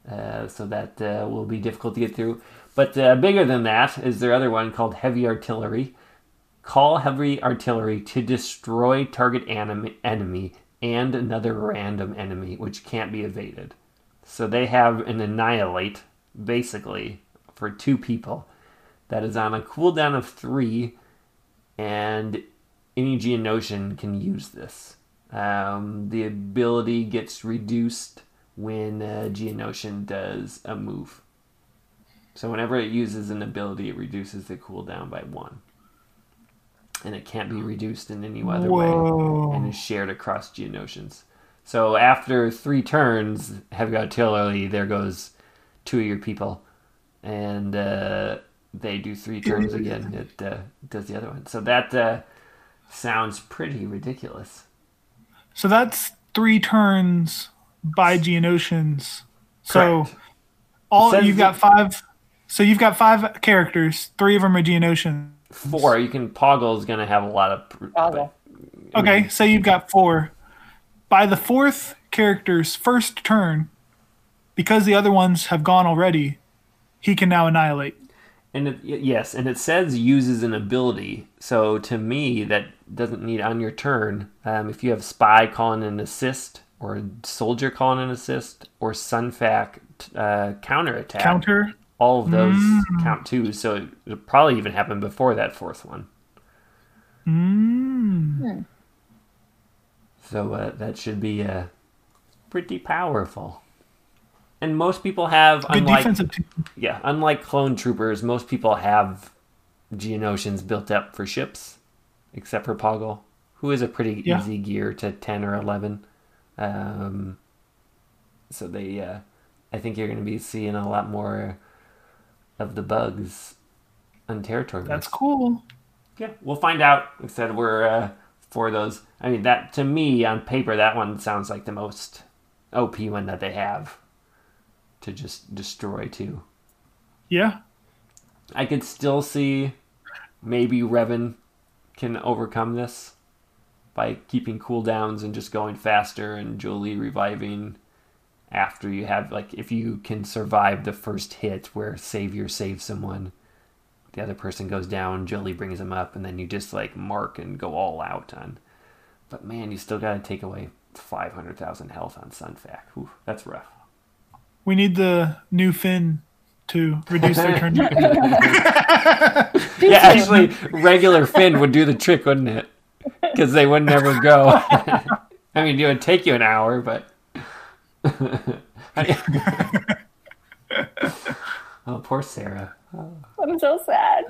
so that will be difficult to get through. But bigger than that is their other one called Heavy Artillery. Call Heavy Artillery to destroy target enemy and another random enemy, which can't be evaded. So they have an Annihilate, basically, for 2 people. That is on a cooldown of 3, and any Geonosian can use this. The ability gets reduced when Geonosian does a move. So whenever it uses an ability, it reduces the cooldown by 1. And it can't be reduced in any other way, and is shared across Geonosians. So after 3 turns, Heavy Artillery, there goes 2 of your people. And they do 3 turns again. It does the other one. So that sounds pretty ridiculous. So that's 3 turns by Geonosians. So you've got 5. So you've got 5 characters. 3 of them are Geonosians. 4. Poggle's going to have a lot of... Poggle. Okay, so you've got 4. By the 4th character's first turn, because the other ones have gone already, he can now annihilate. And it says uses an ability. So to me, that doesn't need on your turn. If you have Spy calling an assist, or a Soldier calling an assist, or Sunfac counterattack. Counter. All of those count too, so it'll probably even happen before that 4th one. So that should be pretty powerful. And most people have, unlike Clone Troopers, most people have Geonosians built up for ships, except for Poggle, who is a pretty easy gear to 10 or 11. So they, I think you're going to be seeing a lot more of the bugs on territory. That's cool. Yeah, we'll find out. Like I said, we're for those. I mean, that to me on paper, that one sounds like the most OP one that they have to just destroy too. Yeah, I could still see maybe Revan can overcome this by keeping cooldowns and just going faster, and Jolee reviving after you have, like, if you can survive the first hit where Savior saves someone, the other person goes down, Jolee brings them up, and then you just, like, mark and go all out on. But, man, you still got to take away 500,000 health on Sunfac. Ooh, that's rough. We need the new Finn to reduce their turn. Yeah, actually, regular Finn would do the trick, wouldn't it? Because they would never go. I mean, it would take you an hour, but... Oh, poor Sarah. I'm so sad.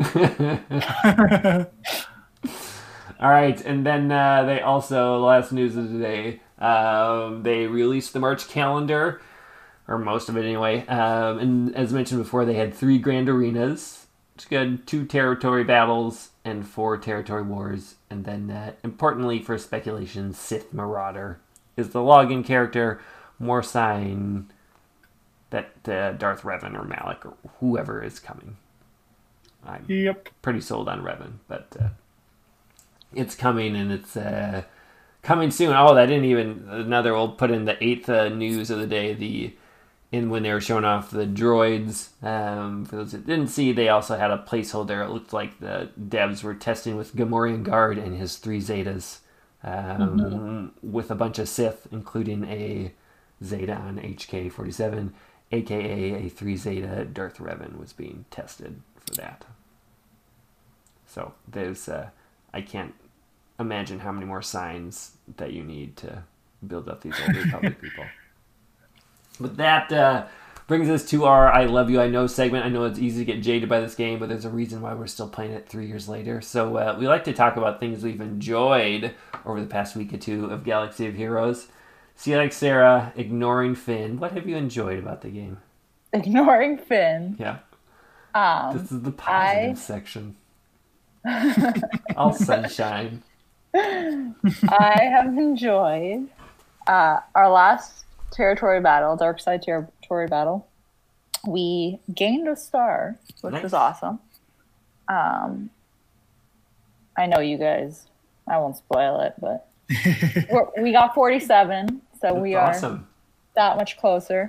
All right, and then they also, last news of the day, they released the March calendar, or most of it anyway. And as mentioned before, they had 3 grand arenas, which had 2 territory battles and 4 territory wars. And then, importantly for speculation, Sith Marauder is the login character. More sign that Darth Revan or Malak or whoever is coming. I'm pretty sold on Revan, but it's coming, and it's coming soon. Oh, that didn't even... Another, we'll put in the 8th news of the day, when they were showing off the droids. For those that didn't see, they also had a placeholder. It looked like the devs were testing with Gamorrean Guard and his 3 Zetas, with a bunch of Sith, including a Zeta on HK-47, aka a 3 Zeta Darth Revan was being tested for that. So there's, I can't imagine how many more signs that you need to build up these Old Republic people. But that brings us to our I Love You, I Know segment. I know it's easy to get jaded by this game, but there's a reason why we're still playing it 3 years later. So we like to talk about things we've enjoyed over the past week or two of Galaxy of Heroes. See, like Sarah, ignoring Finn. What have you enjoyed about the game? Ignoring Finn. Yeah. This is the positive section. All sunshine. I have enjoyed our last territory battle, Darkside territory battle. We gained a star, which was awesome. I know you guys, I won't spoil it, but we got 47, so we are that much closer.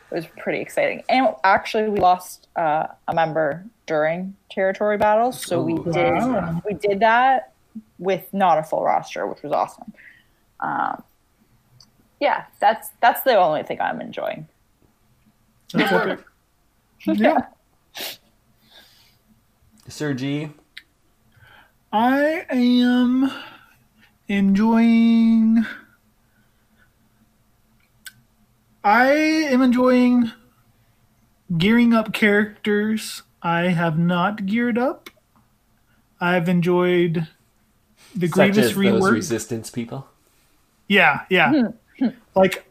it was pretty exciting. And actually, we lost a member during territory battles, so we did that with not a full roster, which was awesome. Yeah, that's the only thing I'm enjoying. Yeah. Sir G? I am enjoying gearing up characters I have not geared up. I've enjoyed the Such Grievous as rework. those resistance people? Yeah. Like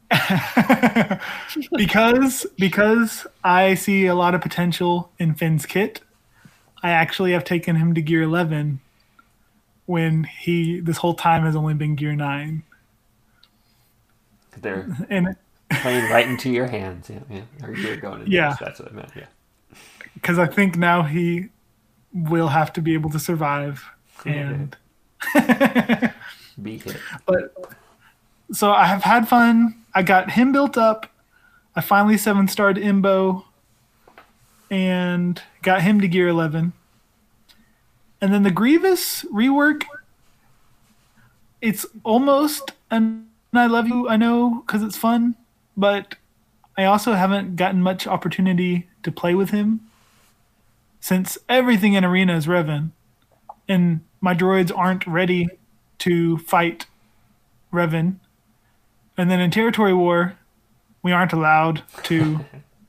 because I see a lot of potential in Finn's kit, I actually have taken him to gear 11 when he this whole time has only been gear 9. They're And playing right into your hands. Yeah. Or you're going in Yeah. That's what I meant, yeah. because I think now he will have to be able to survive and Be hit. but so I have had fun. I got him built up. I finally 7-starred Imbo and got him to gear 11. And then the Grievous rework, it's almost an I love you, I know, because it's fun, but I also haven't gotten much opportunity to play with him since everything in Arena is Revan, and my droids aren't ready to fight Revan. And then in Territory War, we aren't allowed to.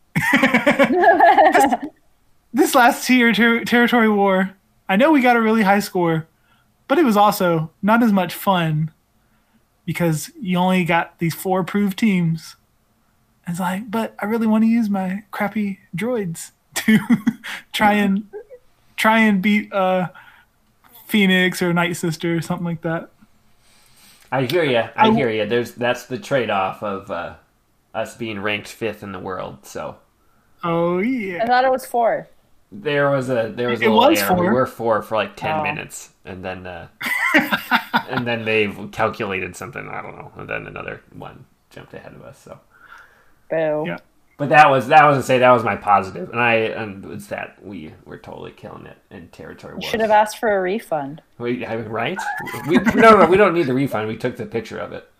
This last year, Territory War, I know we got a really high score, but it was also not as much fun because you only got these 4 approved teams. And it's like, but I really want to use my crappy droids to try and beat Phoenix or Night Sister or something like that. I hear you. That's the trade-off of us being ranked 5th in the world. So. Oh yeah. I thought it was 4. There was a little error. We were 4 for like 10 minutes, and then they calculated something. I don't know, and then another one jumped ahead of us. So. Boo. Yeah. But that was my positive, and it's that we were totally killing it in Territory War. Should have asked for a refund. Right? No, we don't need the refund. We took the picture of it.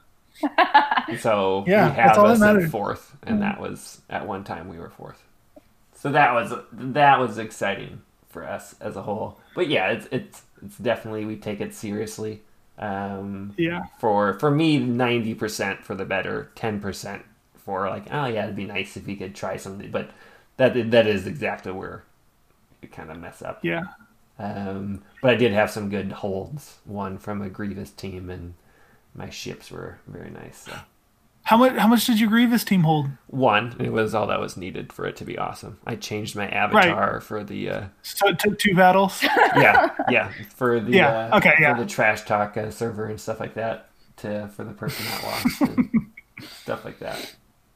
So Yeah, we have that's all us that at mattered. 4th, and that was at one time we were 4th. So that was exciting for us as a whole. But yeah, it's definitely, we take it seriously. Yeah. For me, 90% for the better, 10% for like, oh yeah, it'd be nice if we could try something. But that is exactly where you kind of mess up. Yeah. But I did have some good holds. One from a Grievous team, and my ships were very nice. So. How much did your Grievous team hold? 1. It was all that was needed for it to be awesome. I changed my avatar for the. So it took 2 battles. Yeah, for the for the trash talk server and stuff like that for the person that lost and stuff like that.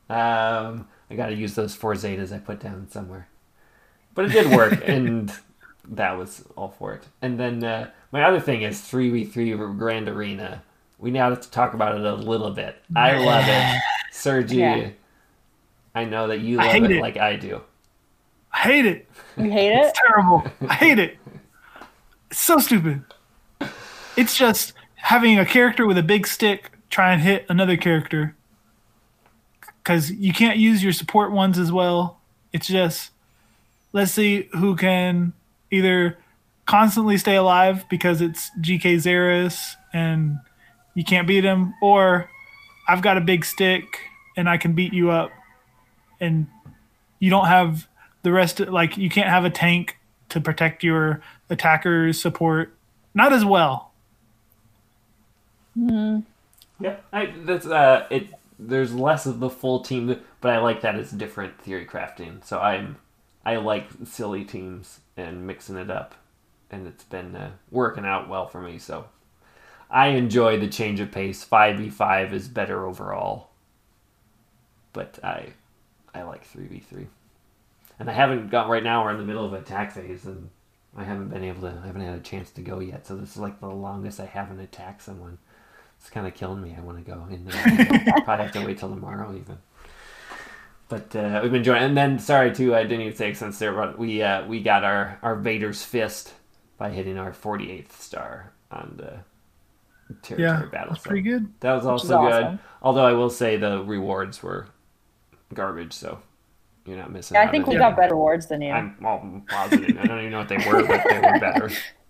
I got to use those 4 Zetas I put down somewhere, but it did work, and that was all for it. And then my other thing is 3v3 Grand Arena. We now have to talk about it a little bit. I love it. Sergi, Yeah. I know that you love it like I do. I hate it. You hate it? It's terrible. I hate it. It's so stupid. It's just having a character with a big stick try and hit another character. Because you can't use your support ones as well. It's just, let's see who can either constantly stay alive because it's GK Zeris and you can't beat him, or I've got a big stick and I can beat you up, and you don't have the rest of, like, you can't have a tank to protect your attacker's support. Not as well. Yeah, there's less of the full team, but I like that it's different theory crafting. So I like silly teams and mixing it up, and it's been working out well for me. So I enjoy the change of pace. 5v5 is better overall, but I like 3v3. And I haven't got, right now we're in the middle of attack phase, and I haven't had a chance to go yet. So this is like the longest I haven't attacked someone. It's kind of killing me. I want to go in there. Probably have to wait till tomorrow even. But we've been enjoying. And then, sorry too, I didn't even say since there, but we got our Vader's fist by hitting our 48th star on the territory battle. That's pretty good. That was also good. Although I will say the rewards were garbage, so you're not missing. Yeah, I think we got better rewards than you. I'm all positive. I don't even know what they were, but they were better.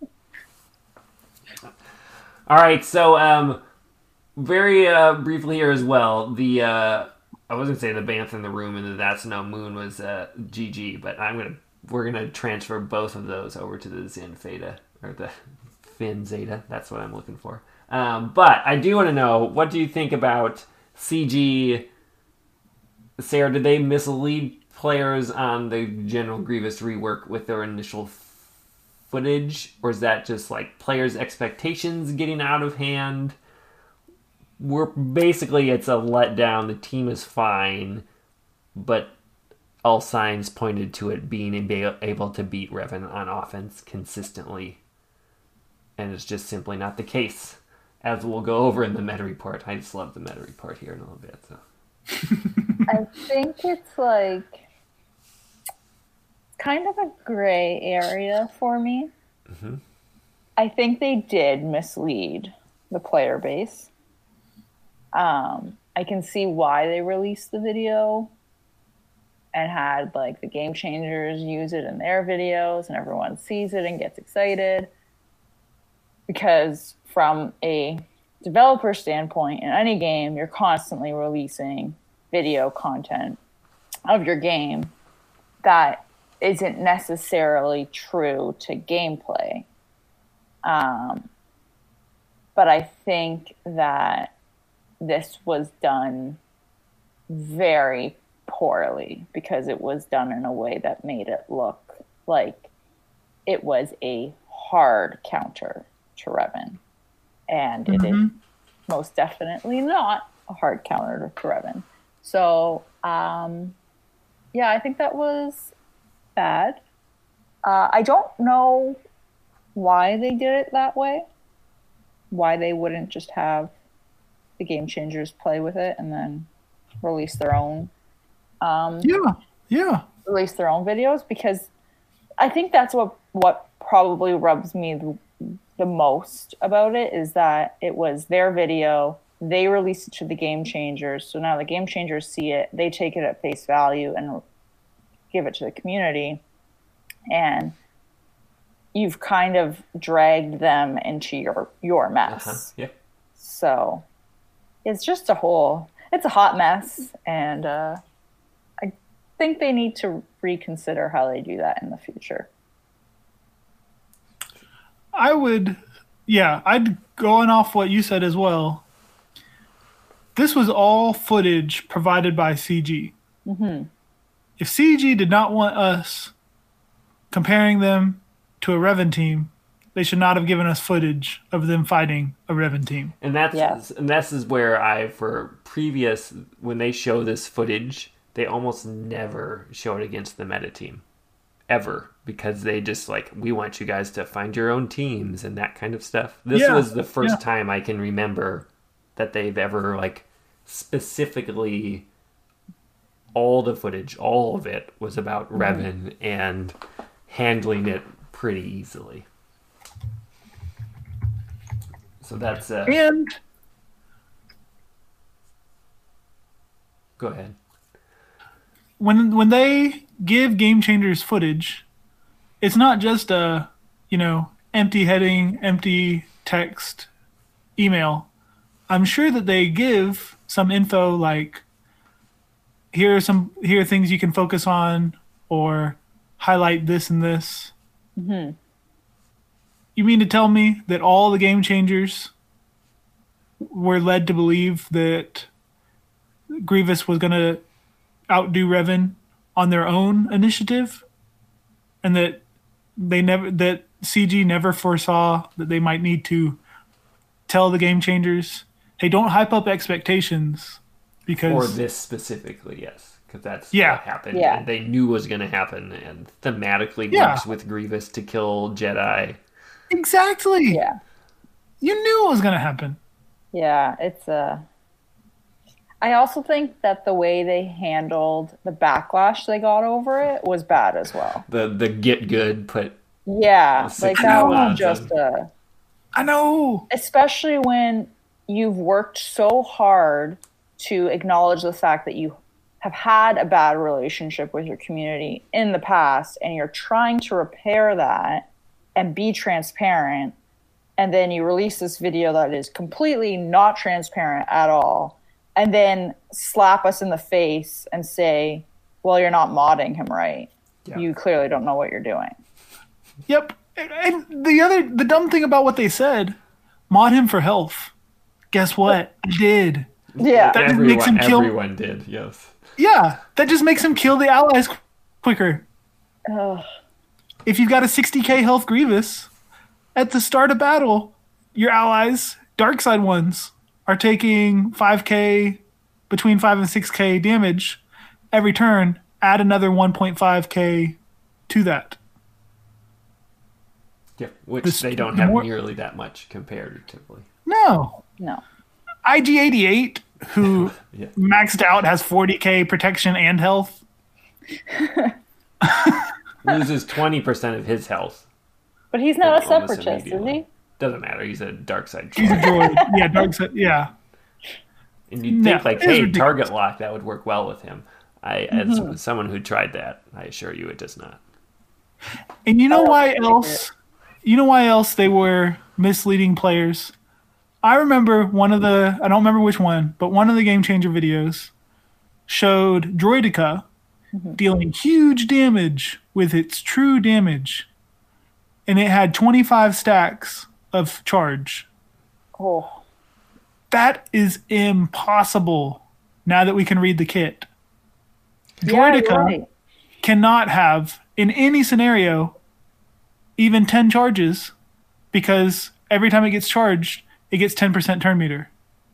All right, so very briefly here as well, the I was gonna say the Banth in the Room and the That's No Moon was GG, but we're gonna transfer both of those over to the Zin Theta or the Fin Zeta. That's what I'm looking for. But I do want to know, what do you think about CG? Sarah, did they mislead players on the General Grievous rework with their initial footage, or is that just like players' expectations getting out of hand? It's a letdown. The team is fine, but all signs pointed to it being able to beat Revan on offense consistently, and it's just simply not the case, as we'll go over in the meta report. I just love the meta report here in a little bit. So I think it's like kind of a gray area for me. Mm-hmm. I think they did mislead the player base. I can see why they released the video and had like the Game Changers use it in their videos and everyone sees it and gets excited. Because from a developer standpoint, in any game, you're constantly releasing video content of your game that isn't necessarily true to gameplay. But I think that this was done very poorly because it was done in a way that made it look like it was a hard counter to Revan. And it is most definitely not a hard counter to Revan. So, yeah, I think that was bad. I don't know why they did it that way. Why they wouldn't just have the Game Changers play with it and then release their own. Release their own videos, because I think that's what probably rubs me the most about it, is that it was their video. They released it to the Game Changers, so now the Game Changers see it, they take it at face value and give it to the community, and you've kind of dragged them into your mess. Yeah. So it's just it's a hot mess, and I think they need to reconsider how they do that in the future. I'd going off what you said as well. This was all footage provided by CG. Mm-hmm. If CG did not want us comparing them to a Revan team, they should not have given us footage of them fighting a Revan team. And this is where when they show this footage, they almost never show it against the meta team. Ever. Because they just we want you guys to find your own teams and that kind of stuff. This was the first time I can remember that they've ever specifically, all the footage, all of it was about Revan and handling it pretty easily. So that's and go ahead. When they give Game Changers footage, it's not just a empty heading, empty text email. I'm sure that they give some info like here are things you can focus on, or highlight this and this. Mm-hmm. You mean to tell me that all the Game Changers were led to believe that Grievous was going to outdo Revan on their own initiative, and that CG never foresaw that they might need to tell the Game Changers, hey, don't hype up expectations, because for this specifically, yes, because that's what happened. Yeah. And they knew was going to happen, and thematically works with Grievous to kill Jedi. Exactly. Yeah. You knew it was going to happen. Yeah, it's I also think that the way they handled the backlash they got over it was bad as well. The get good put. Yeah, like that was just I know. Especially when you've worked so hard to acknowledge the fact that you have had a bad relationship with your community in the past, and you're trying to repair that and be transparent, and then you release this video that is completely not transparent at all, and then slap us in the face and say, well, you're not modding him right. Yeah. You clearly don't know what you're doing. Yep. And the dumb thing about what they said, mod him for health. Guess what? I did. Yeah. That just makes him kill. Everyone did, yes. Yeah. That just makes him kill the allies quicker. Ugh. If you've got a 60k health Grievous, at the start of battle, your allies, dark side ones, are taking 5k, between 5 and 6k damage every turn. Add another 1.5k to that. Yeah, which they don't have nearly that much comparatively. No. IG88, who yeah. maxed out, has 40k protection and health. Loses 20% of his health. But he's not a separatist, is he? Doesn't matter. He's a dark side. He's a droid. Yeah, dark side. Yeah. And you'd think hey, target lock, that would work well with him. As someone who tried that, I assure you it does not. And you know why else? You know why else they were misleading players? I remember I don't remember which one, but one of the Game Changer videos showed Droideka dealing huge damage with its true damage. And it had 25 stacks of charge. Oh. That is impossible now that we can read the kit. Droideka cannot have, in any scenario, even 10 charges, because every time it gets charged, it gets 10% turn meter.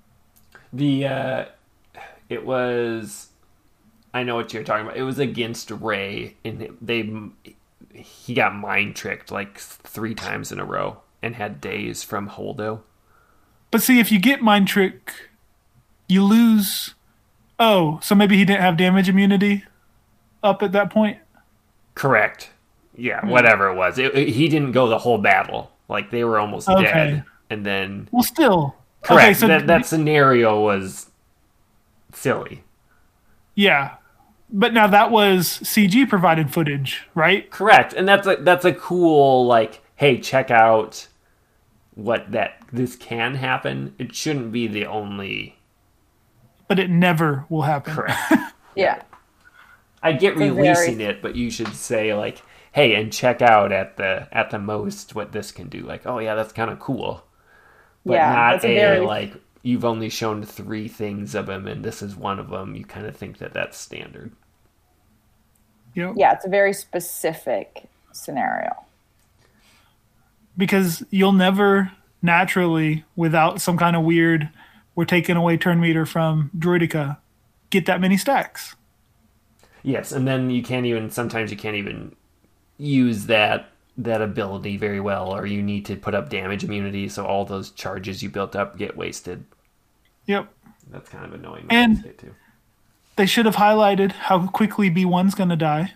It was, I know what you're talking about. It was against Rey, and he got mind tricked like 3 times in a row and had days from Holdo. But see, if you get mind trick, you lose. Oh, so maybe he didn't have damage immunity up at that point? Correct. Yeah, whatever it was. He didn't go the whole battle. Like, they were almost dead. And then... Well, still. Correct. Okay, so that scenario was silly. Yeah. But now that was CG provided footage, right? Correct. And that's a cool, like, hey, check out this can happen. It shouldn't be the only... But it never will happen. Correct. Yeah. I get releasing it, but you should say, like, hey, and check out at the most what this can do. Like, oh yeah, that's kind of cool. But not like, you've only shown 3 things of him and this is one of them. You kind of think that that's standard. Yep. Yeah, it's a very specific scenario. Because you'll never naturally, without some kind of weird, we're taking away turn meter from Droideka, get that many stacks. Yes, and then sometimes you can't even use that ability very well, or you need to put up damage immunity, so all those charges you built up get wasted. Yep. That's kind of annoying. And too. They should have highlighted how quickly B1's going to die.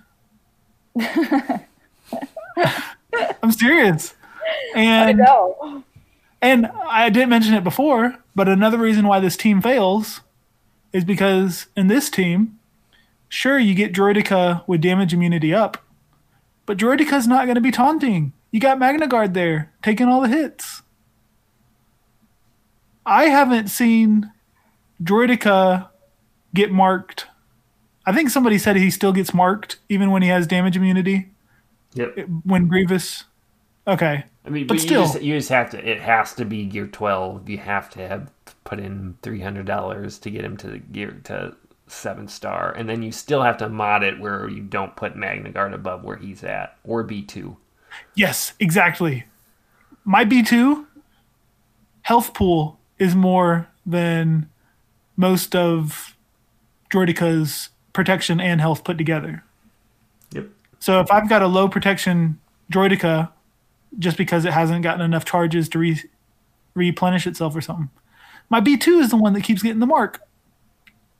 I'm serious. And, I know. And I didn't mention it before, but another reason why this team fails is because in this team, sure, you get Droideka with damage immunity up, but Droideka's not going to be taunting. You got Magna Guard there, taking all the hits. I haven't seen Droideka get marked. I think somebody said he still gets marked even when he has damage immunity. Yep. When Grievous... Okay. I mean, but still, you just have to. It has to be Gear 12. You have to have put in $300 to get him to the gear to 7-star, and then you still have to mod it where you don't put Magna Guard above where he's at, or B2. Yes, exactly. My B2 health pool is more than most of Droideka's protection and health put together. Yep. So if I've got a low protection Droideka, just because it hasn't gotten enough charges to replenish itself or something, my B2 is the one that keeps getting the mark.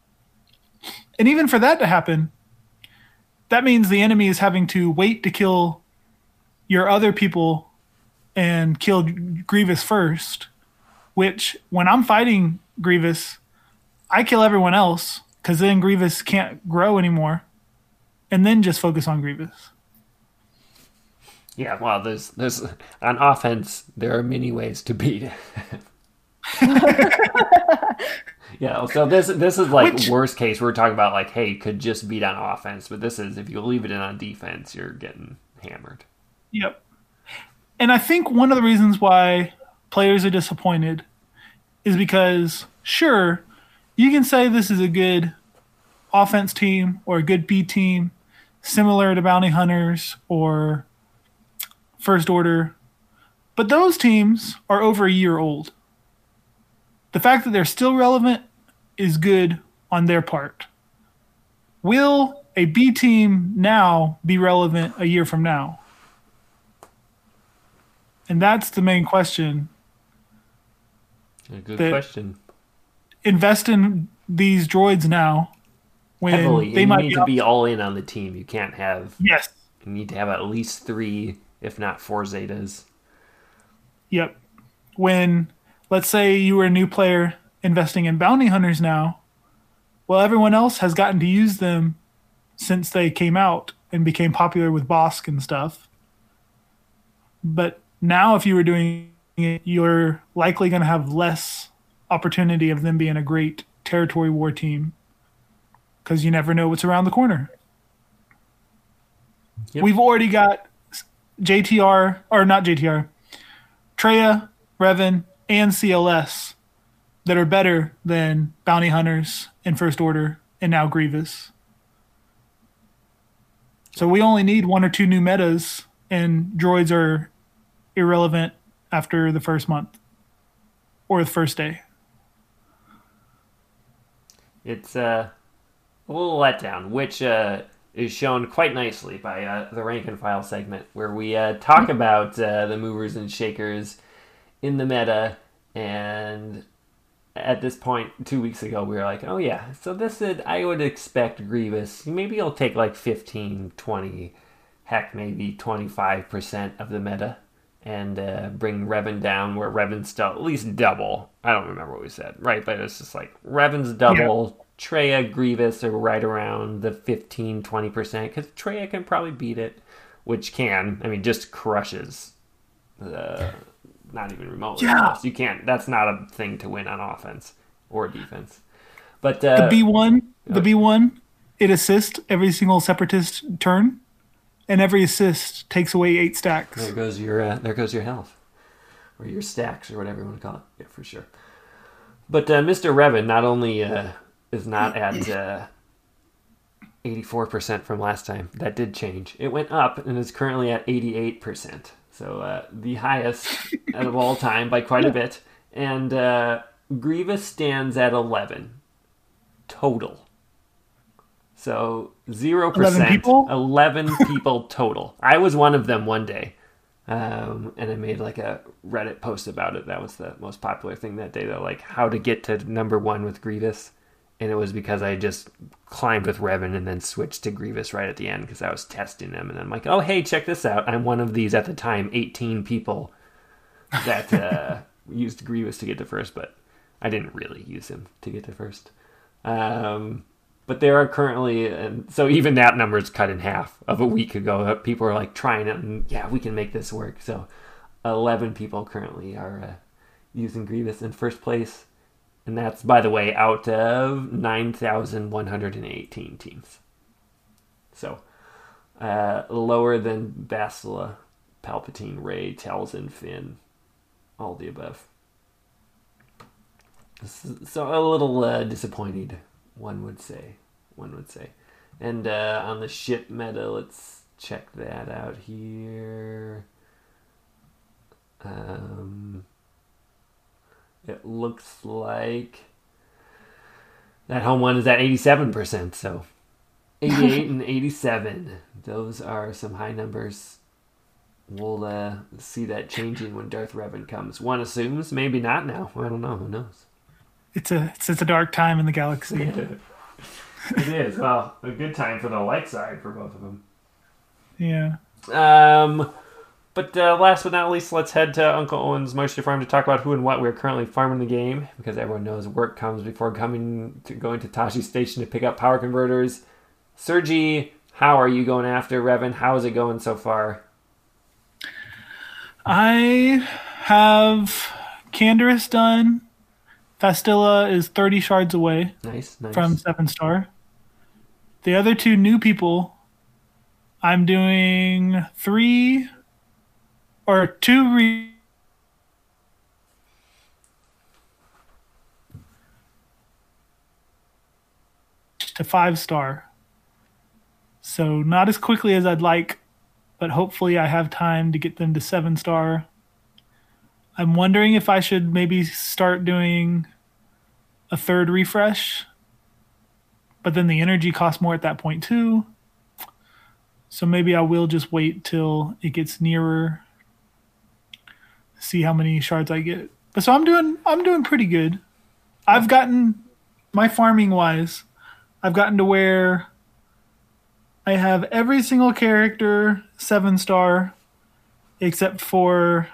And even for that to happen, that means the enemy is having to wait to kill your other people and kill Grievous first, which when I'm fighting Grievous, I kill everyone else because then Grievous can't grow anymore, and then just focus on Grievous. Yeah, well, there's on offense, there are many ways to beat. Yeah, so this is like worst case. We're talking about like, hey, could just beat on offense, but this is if you leave it in on defense, you're getting hammered. Yep. And I think one of the reasons why players are disappointed is because, sure, you can say this is a good offense team or a good B team, similar to Bounty Hunters or First Order, but those teams are over a year old. The fact that they're still relevant is good on their part. Will a B team now be relevant a year from now? And that's the main question. A good question. Invest in these droids now when heavily. They you might need to be all in on the team. You can't have. Yes. You need to have at least 3, if not 4 Zetas. Yep. When, let's say you were a new player investing in Bounty Hunters now, well, everyone else has gotten to use them since they came out and became popular with Bosk and stuff. But now if you were doing it, you're likely going to have less opportunity of them being a great territory war team because you never know what's around the corner. Yep. We've already got JTR, or not JTR, Traya, Revan, and CLS that are better than Bounty Hunters and First Order and now Grievous. So we only need 1 or 2 new metas, and droids are irrelevant after the first month or the first day. It's a little letdown, which is shown quite nicely by the rank and file segment, where we talk about the movers and shakers in the meta. And at this point, 2 weeks ago, we were like, oh yeah, so I would expect Grievous, maybe he'll take like 15, 20, heck, maybe 25% of the meta, and bring Revan down where Revan's still at least double. I don't remember what we said, right? But it's just like Revan's double, yeah. Traya, Grievous are right around the 15, 20%, because Traya can probably beat it, which just crushes not even remotely. Yeah. You can't, that's not a thing to win on offense or defense. But the B1, it assists every single Separatist turn, and every assist takes away 8 stacks. There goes your health, or your stacks, or whatever you want to call it. Yeah, for sure. But Mr. Revan not only is not at 84% from last time. That did change. It went up and is currently at 88%. So the highest out of all time by quite a bit. And Grievous stands at 11 total. So 0%. 11 people? 11 people total. I was one of them one day. And I made like a Reddit post about it. That was the most popular thing that day. Though, like how to get to number 1 with Grievous. And it was because I just climbed with Revan and then switched to Grievous right at the end because I was testing them. And I'm like, oh, hey, check this out. I'm one of these, at the time, 18 people that used Grievous to get to first. But I didn't really use him to get to first. But there are currently, and so even that number is cut in half of a week ago. People are like trying it, and yeah, we can make this work. So 11 people currently are using Grievous in first place. And that's, by the way, out of 9,118 teams. So, lower than Bastila, Palpatine, Rey, Talzin, Finn, all the above. So a little disappointed, one would say. And on the ship meta, let's check that out here. It looks like that home one is at 87%, so 88 and 87. Those are some high numbers. We'll see that changing when Darth Revan comes. One assumes, maybe not now. I don't know. Who knows? It's a dark time in the galaxy. It is. Well, a good time for the light side for both of them. Yeah. But last but not least, let's head to Uncle Owen's Moisture Farm to talk about who and what we're currently farming the game, because everyone knows work comes before going to Tashi Station to pick up power converters. Sergi, how are you going after Revan? How is it going so far? I have Canderous done. Fastilla is 30 shards away. Nice. From 7-star. The other two new people, I'm doing 2 to 5-star. So not as quickly as I'd like, but hopefully I have time to get them to 7-star. I'm wondering if I should maybe start doing a 3rd refresh, but then the energy costs more at that point too. So maybe I will just wait till it gets nearer, see how many shards I get. But so I'm doing pretty good. I've gotten, my farming wise, I've gotten to where I have every single character 7-star except for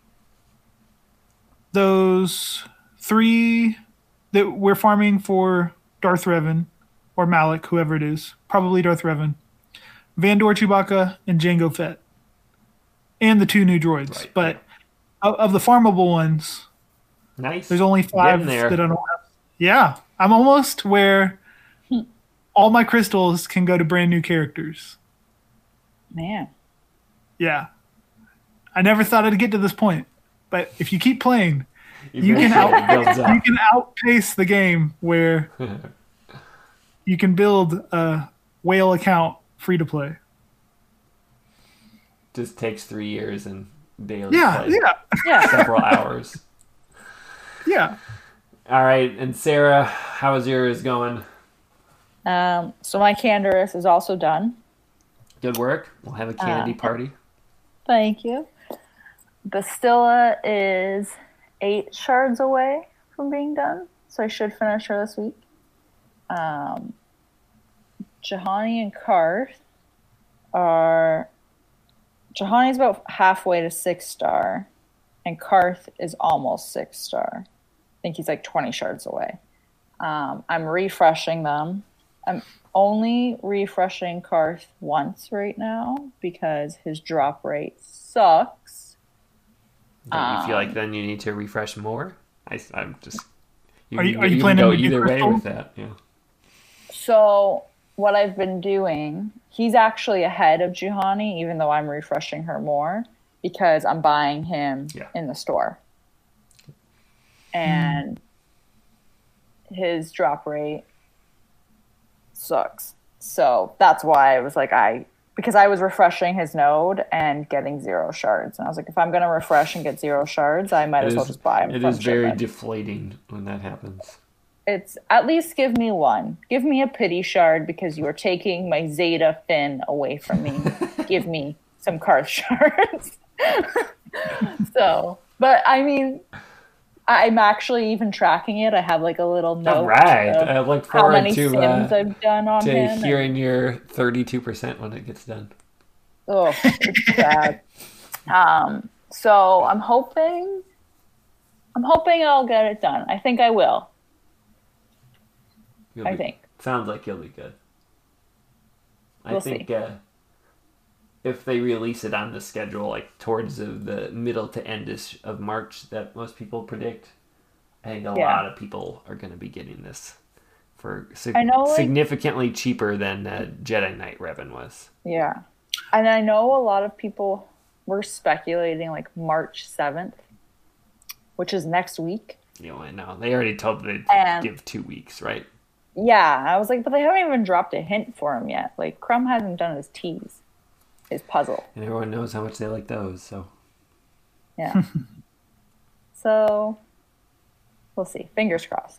those 3 that we're farming for Darth Revan or Malik, whoever it is. Probably Darth Revan. Vandor, Chewbacca, and Jango Fett. And the 2 new droids. Right. But of the farmable ones, Nice. there's only 5 that I don't have. Yeah, I'm almost where all my crystals can go to brand new characters. Man. Yeah. I never thought I'd get to this point. But if you keep playing, you can outpace the game where you can build a whale account free to play. Just takes 3 years and daily Yeah. several hours. Yeah. All right, and Sarah, how is yours going? So my Canderous is also done. Good work. We'll have a candy party. Thank you. Bastilla is 8 shards away from being done, so I should finish her this week. Juhani and Karth are... Juhani's about halfway to 6-star, and Karth is almost 6-star. I think he's like 20 shards away. I'm refreshing them. I'm only refreshing Karth once right now because his drop rate sucks. Don't you feel like then you need to refresh more? I'm just... Are you can planning go to do either way crystal? with that? Yeah. So what I've been doing, he's actually ahead of Juhani, even though I'm refreshing her more, because I'm buying him in the store. And his drop rate sucks. So that's why I was like, because I was refreshing his node and getting 0 shards. And I was like, if I'm going to refresh and get 0 shards, I might as well just buy him. It is very deflating when that happens. It's at least give me 1. Give me a pity shard because you are taking my Zeta Finn away from me. Give me some Karth shards. So, but I mean, I'm actually even tracking it. I have like a little note. All right. I look forward how many sims I've done on him. Hearing your 32% when it gets done. Oh, it's bad. So I'm hoping I'll get it done. I think I will. I think. Sounds like you'll be good. We'll I think if they release it on the schedule, like towards the middle to end of March that most people predict, I think a lot of people are going to be getting this for significantly cheaper than Jedi Knight Revan was. Yeah. And I know a lot of people were speculating like March 7th, which is next week. I know. They already told they'd give 2 weeks, right? Yeah. I was like, but they haven't even dropped a hint for him yet. Like, Crumb hasn't done his tease, his puzzle. And everyone knows how much they like those, so. Yeah. So, we'll see. Fingers crossed.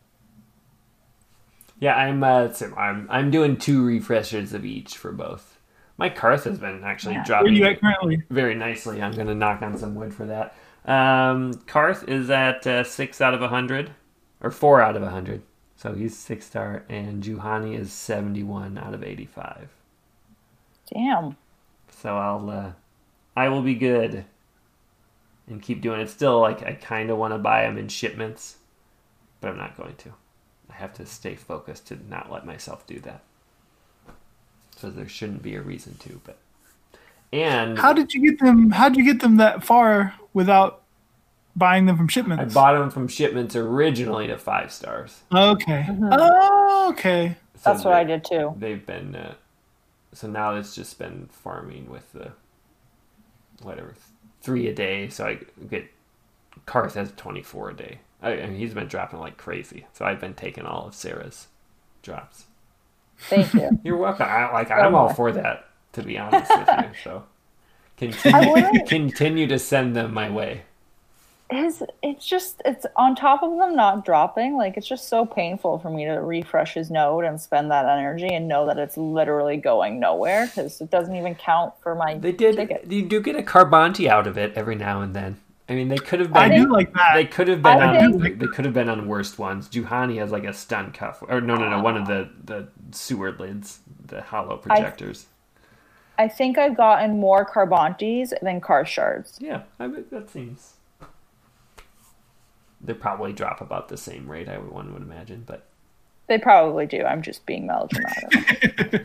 Yeah, I'm doing 2 refreshers of each for both. My Karth has been actually dropping Where are you at currently? very nicely. I'm going to knock on some wood for that. Karth is at 6 out of 100, or 4 out of 100. So he's 6-star, and Juhani is 71 out of 85. Damn. So I will be good and keep doing it. Still, like, I kind of want to buy them in shipments, but I'm not going to. I have to stay focused to not let myself do that. So there shouldn't be a reason to, but. And how did you get them? How did you get them that far without buying them from shipments? I bought them from shipments originally to 5 stars. Okay. Oh, okay. So that's what I did too. They've been so now it's just been farming with the 3 a day. So I get Karth has 24 a day. I mean, he's been dropping like crazy. So I've been taking all of Sarah's drops. Thank you. You're welcome. I'm all for that, to be honest with you. So continue to send them my way. It's on top of them not dropping. Like, it's just so painful for me to refresh his node and spend that energy and know that it's literally going nowhere because it doesn't even count for my ticket. You do get a Carbonti out of it every now and then. I mean, they could have been. I do like that. They could have been. They could have been on worst ones. Juhani has like a stun cuff, or no, one of the sewer lids, the hollow projectors. I think I've gotten more Carbontis than Karth shards. Yeah, that seems. They probably drop about the same rate. One would imagine, but they probably do. I'm just being melodramatic.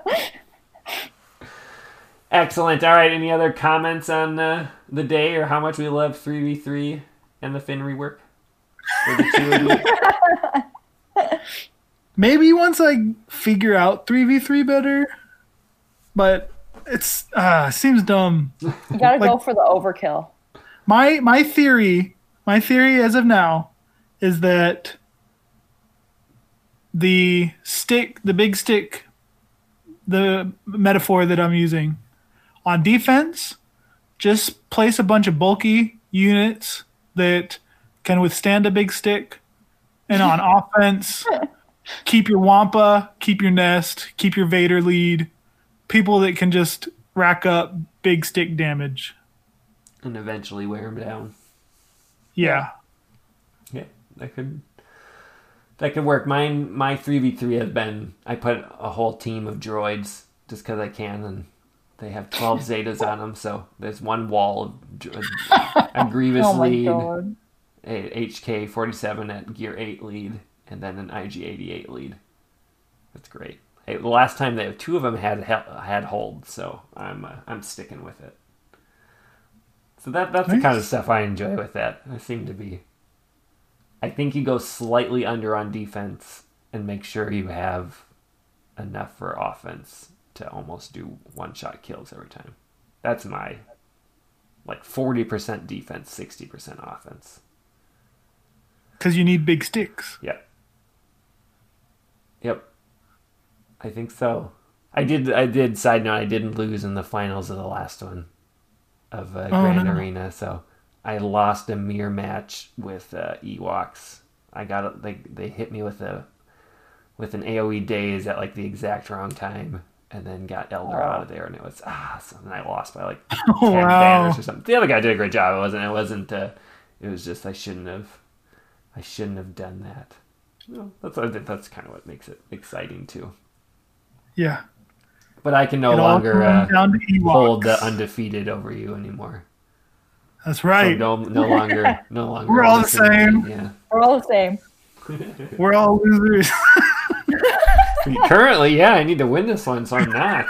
Excellent. All right. Any other comments on the day or how much we love 3v3 and the Finn rework? For the 2 of you? Maybe once I figure out 3v3 better, but it's seems dumb. You gotta go for the overkill. My theory as of now is that the big stick, the metaphor that I'm using, on defense, just place a bunch of bulky units that can withstand a big stick. And on offense, keep your Wampa, keep your Nest, keep your Vader lead. People that can just rack up big stick damage. And eventually wear them down. Yeah. Yeah, that could work. My 3v3 has been, I put a whole team of droids just because I can, and they have 12 Zetas on them, so there's one wall of a Grievous lead, God. a HK-47 at Gear 8 lead, and then an IG-88 lead. That's great. Hey, the last time they 2 of them had hold, so I'm sticking with it. So that's nice. The kind of stuff I enjoy with that. I think you go slightly under on defense and make sure you have enough for offense to almost do one-shot kills every time. That's my 40% defense, 60% offense. Because you need big sticks. Yep. I think so. I did. Side note, I didn't lose in the finals of the last one of Grand Arena, so I lost a mirror match with Ewoks. I got they hit me with an AoE daze at the exact wrong time, and then got Elder out of there, and it was so then I lost by 10 banners or something. The other guy did a great job. It wasn't. It was just I shouldn't have done that. Well, that's kind of what makes it exciting too. Yeah. But I can no longer hold the undefeated over you anymore. That's right. So no longer. We're all the same. Yeah. We're all the same. We're all losers. Currently, yeah, I need to win this one, so I'm not.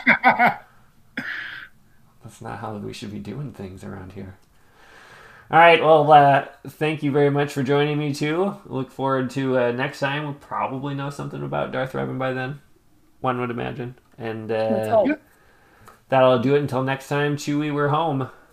That's not how we should be doing things around here. All right, well, thank you very much for joining me, too. Look forward to next time. We'll probably know something about Darth Revan by then, one would imagine. And that'll do it until next time, Chewie, we're home.